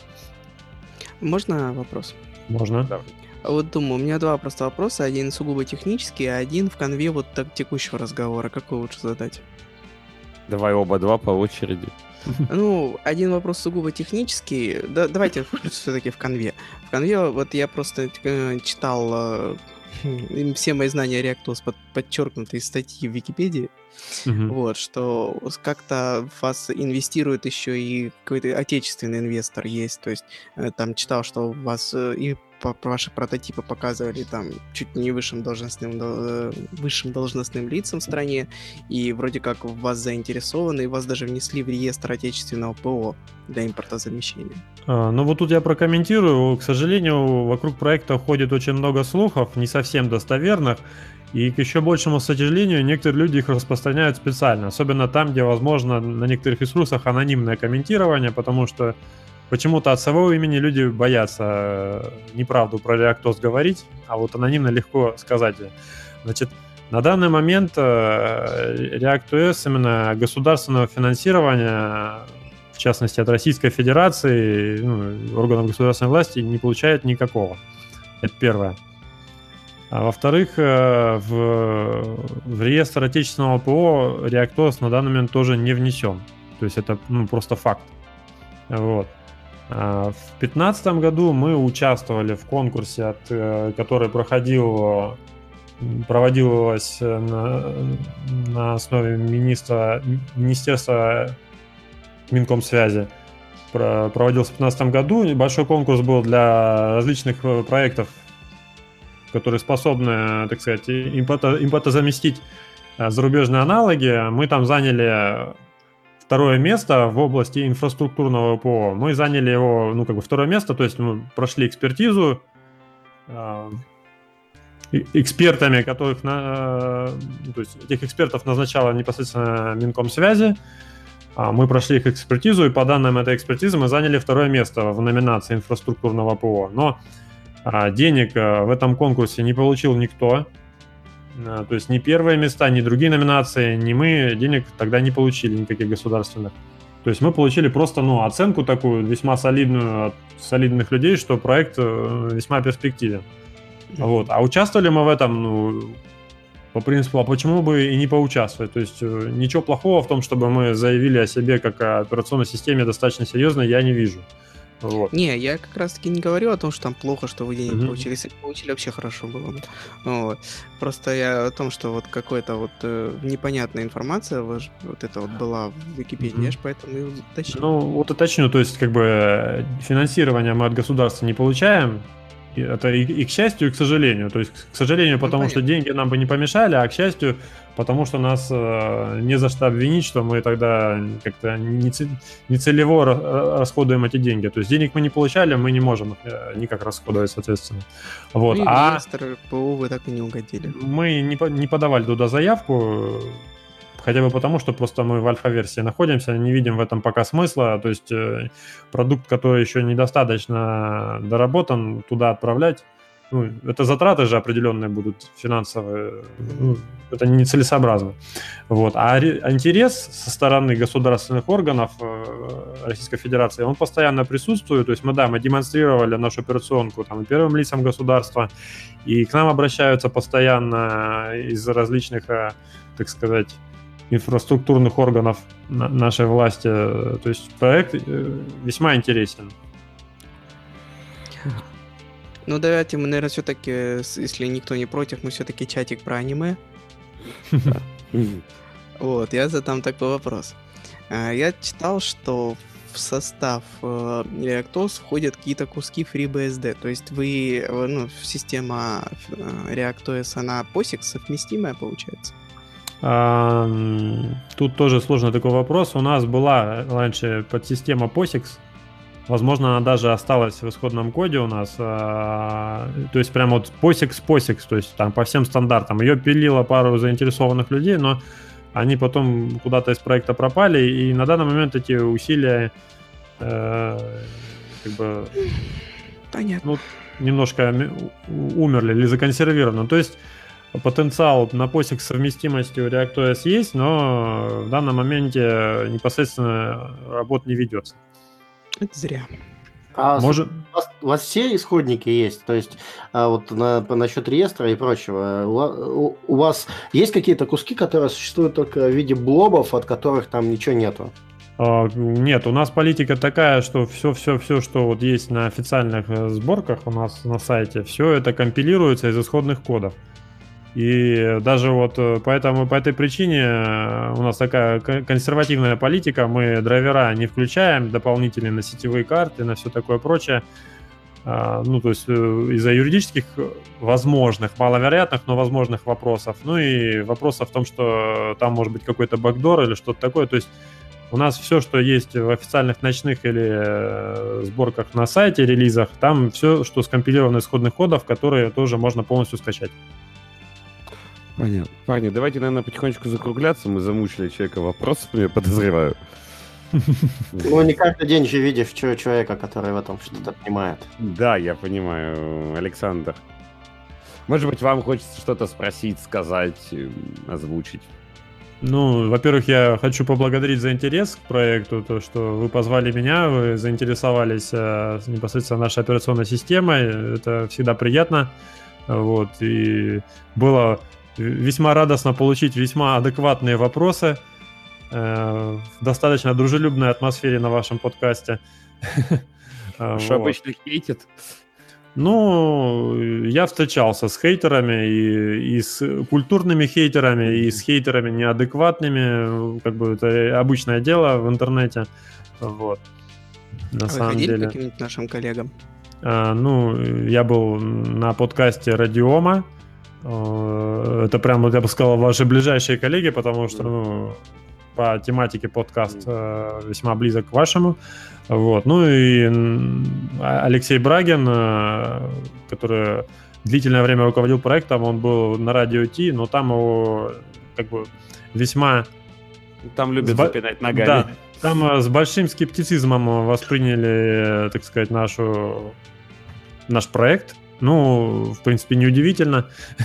Speaker 4: Можно вопрос?
Speaker 2: Можно.
Speaker 1: Да.
Speaker 4: Вот думаю, у меня два просто вопроса. Один сугубо технический, а один в конве вот так текущего разговора. Какой лучше задать?
Speaker 1: Давай оба два по очереди.
Speaker 4: Ну, один вопрос сугубо технический. Давайте все-таки в конве. В конве вот я просто читал все мои знания ReactOS подчеркнуты из статьи в Википедии. Вот, что как-то в вас инвестирует еще и какой-то отечественный инвестор есть. То есть там читал, что у вас и ваши прототипы показывали там чуть не высшим должностным лицам в стране, и вроде как в вас заинтересованы, и вас даже внесли в реестр отечественного ПО для импортозамещения.
Speaker 2: Ну вот тут я прокомментирую. К сожалению, вокруг проекта ходит очень много слухов, не совсем достоверных, и к еще большему сожалению, некоторые люди их распространяют специально, особенно там, где возможно на некоторых ресурсах анонимное комментирование, потому что почему-то от своего имени люди боятся неправду про ReactOS говорить, а вот анонимно легко сказать. Значит, на данный момент ReactOS именно государственного финансирования, в частности от Российской Федерации, органов государственной власти, не получает никакого. Это первое. А во-вторых, в реестр отечественного ПО ReactOS на данный момент тоже не внесен. То есть это просто факт. Вот. В 2015 году мы участвовали в конкурсе, который проводилось на основе Министерства Минкомсвязи. Проводился в 2015 году. Небольшой конкурс был для различных проектов, которые способны, так сказать, импортозаместить зарубежные аналоги. Мы там заняли второе место в области инфраструктурного ПО. Мы заняли его, второе место, то есть мы прошли экспертизу, экспертами, которых то есть этих экспертов назначала непосредственно Минкомсвязи. Мы прошли их экспертизу, и по данным этой экспертизы мы заняли 2 место в номинации инфраструктурного ПО. Но денег в этом конкурсе не получил никто. То есть ни первые места, ни другие номинации, ни мы денег тогда не получили никаких государственных. То есть мы получили просто оценку такую весьма солидную от солидных людей, что проект весьма перспективен. Вот. А участвовали мы в этом, по принципу, а почему бы и не поучаствовать? То есть ничего плохого в том, чтобы мы заявили о себе как о операционной системе достаточно серьезно, я не вижу. Вот.
Speaker 4: Не, я как раз-таки не говорю о том, что там плохо, что вы денег получили. Если бы получили, вообще хорошо было бы. Вот. Просто я о том, что вот какая-то вот непонятная информация вот это вот была в Википедии, я же поэтому и уточню.
Speaker 2: Вот уточню, то есть как бы финансирование мы от государства не получаем. Это и к счастью, и к сожалению. То есть, к сожалению, потому что деньги нам бы не помешали, а к счастью, потому что нас не за что обвинить, что мы тогда как-то нецелево расходуем эти деньги. То есть денег мы не получали, мы не можем их никак расходовать, соответственно. Вот.
Speaker 4: Ну, а реестр ПО вы так и не угодили.
Speaker 2: Мы не подавали туда заявку, хотя бы потому, что просто мы в альфа-версии находимся, не видим в этом пока смысла. То есть продукт, который еще недостаточно доработан, туда отправлять, это затраты же определенные будут финансовые, это нецелесообразно. Вот. А интерес со стороны государственных органов Российской Федерации, он постоянно присутствует. То есть мы демонстрировали нашу операционку и первым лицам государства, и к нам обращаются постоянно из различных, так сказать, инфраструктурных органов нашей власти. То есть проект весьма интересен.
Speaker 4: Ну, давайте мы, наверное, все-таки, если никто не против, мы все-таки чатик про аниме. Вот, я задам такой вопрос. Я читал, что в состав ReactOS входят какие-то куски FreeBSD. То есть система ReactOS, она POSIX совместимая, получается?
Speaker 2: Тут тоже сложный такой вопрос. У нас была раньше подсистема POSIX. Возможно, она даже осталась в исходном коде у нас. То есть прям вот POSIX, то есть там по всем стандартам. Ее пилила пару заинтересованных людей, но они потом куда-то из проекта пропали, и на данный момент эти усилия
Speaker 4: Понятно.
Speaker 2: Немножко умерли или законсервированы. То есть потенциал на POSIX совместимости у ReactOS есть, но в данном моменте непосредственно работа не ведется.
Speaker 4: Это зря.
Speaker 3: У вас все исходники есть? То есть вот насчет реестра и прочего, у вас есть какие-то куски, которые существуют только в виде блобов, от которых там ничего нету?
Speaker 2: Нет, у нас политика такая, что все, что вот есть на официальных сборках у нас на сайте, все это компилируется из исходных кодов. И даже вот по этой причине у нас такая консервативная политика, мы драйвера не включаем дополнительные на сетевые карты, на все такое прочее. То есть из-за юридических возможных, маловероятных, но возможных вопросов. И вопросов в том, что там может быть какой-то бэкдор или что-то такое. То есть у нас все, что есть в официальных ночных или сборках на сайте, релизах, там все, что скомпилировано из исходных кодов, которые тоже можно полностью скачать.
Speaker 1: Понятно. Парни, давайте, наверное, потихонечку закругляться. Мы замучили человека вопросами, я подозреваю.
Speaker 3: Не каждый день же видишь человека, который в этом что-то понимает.
Speaker 1: Да, я понимаю, Александр. Может быть, вам хочется что-то спросить, сказать, озвучить?
Speaker 2: Во-первых, я хочу поблагодарить за интерес к проекту, то, что вы позвали меня, вы заинтересовались непосредственно нашей операционной системой. Это всегда приятно. Вот. И было весьма радостно получить весьма адекватные вопросы в достаточно дружелюбной атмосфере на вашем подкасте.
Speaker 1: Что обычно хейтят?
Speaker 2: Я встречался с хейтерами, и с культурными хейтерами, и с хейтерами неадекватными. Это обычное дело в интернете. Вот. На самом деле.
Speaker 4: Вы ходили к каким-нибудь нашим коллегам?
Speaker 2: Я был на подкасте Радиома. Это прям, я бы сказал, ваши ближайшие коллеги, потому что по тематике подкаст весьма близок к вашему. Вот. И Алексей Брагин, который длительное время руководил проектом, он был на радио Ти, но там его как бы весьма...
Speaker 1: Там любят запинать ногами.
Speaker 2: Да, там с большим скептицизмом восприняли, так сказать, наш проект. Ну, в принципе, неудивительно.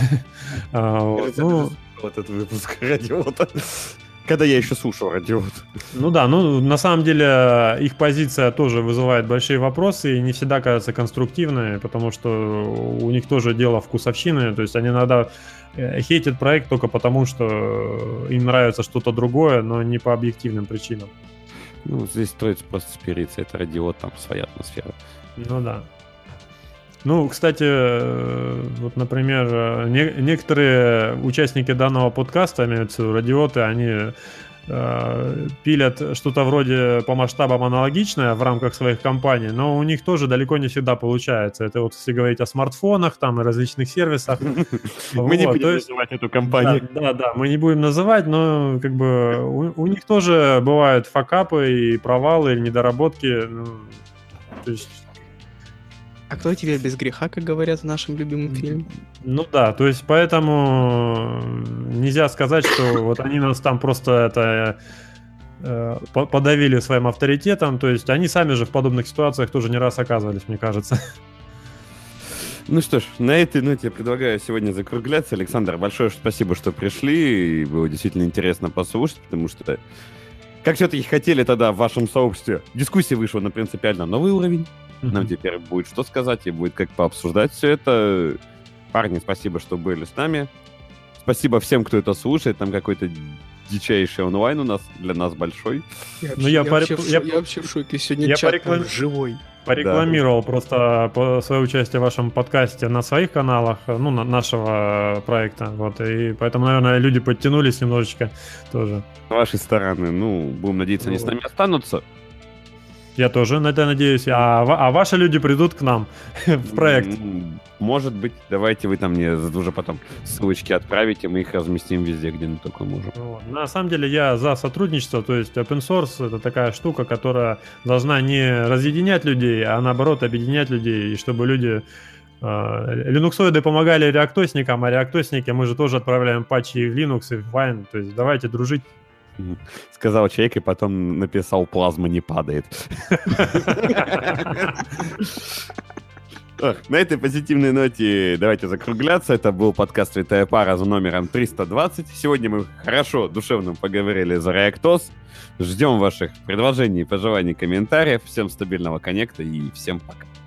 Speaker 1: Вот этот выпуск Радиота. Когда я еще слушал Радиот.
Speaker 2: Ну да, ну на самом деле их позиция тоже вызывает большие вопросы и не всегда кажется конструктивной, потому что у них тоже дело вкусовщины, то есть они иногда хейтят проект только потому, что им нравится что-то другое, но не по объективным причинам.
Speaker 1: Ну, здесь стоит просто спириться, это Радиот, там своя атмосфера.
Speaker 2: Ну да. Ну, кстати, вот, например, некоторые участники данного подкаста, имеются в виду радиоты, они пилят что-то вроде по масштабам аналогичное в рамках своих компаний, но у них тоже далеко не всегда получается. Это вот если говорить о смартфонах там и различных сервисах.
Speaker 1: Мы не будем называть эту компанию.
Speaker 2: Да, мы не будем называть, но как бы у них тоже бывают факапы и провалы, и недоработки. То есть...
Speaker 4: А кто тебе без греха, как говорят в нашем любимом фильме?
Speaker 2: Ну да, то есть поэтому нельзя сказать, что вот они нас там просто подавили своим авторитетом, то есть они сами же в подобных ситуациях тоже не раз оказывались, мне кажется.
Speaker 1: Ну что ж, на этой ноте я предлагаю сегодня закругляться. Александр, большое спасибо, что пришли, и было действительно интересно послушать, потому что как все-таки хотели тогда в вашем сообществе, дискуссия вышла на принципиально новый уровень. Нам теперь будет что сказать и будет как пообсуждать все это. Парни, спасибо, что были с нами. Спасибо всем, кто это слушает. Там какой-то дичайший онлайн у нас, для нас большой.
Speaker 4: Я вообще в шоке. Сегодня чат живой.
Speaker 2: Порекламировал просто свое участие в вашем подкасте на своих каналах, ну, нашего проекта. Вот, и поэтому, наверное, люди подтянулись немножечко тоже.
Speaker 1: С вашей стороны, ну, будем надеяться, они с нами останутся.
Speaker 2: Я тоже на это надеюсь. А ваши люди придут к нам в проект.
Speaker 1: Может быть. Давайте вы там мне уже потом ссылочки отправите, мы их разместим везде, где мы только можем.
Speaker 2: На самом деле я за сотрудничество, то есть open source — это такая штука, которая должна не разъединять людей, а наоборот объединять людей, и чтобы люди... Линуксоиды помогали реактосникам, а реактосники мы же тоже отправляем патчи и в Linux, и в Wine, то есть давайте дружить.
Speaker 1: Сказал человек и потом написал: плазма не падает. На этой позитивной ноте давайте закругляться. Это был подкаст «Святая пара» за номером 320. Сегодня мы хорошо, душевно поговорили за ReactOS. Ждем ваших предложений, пожеланий, комментариев. Всем стабильного коннекта и всем пока.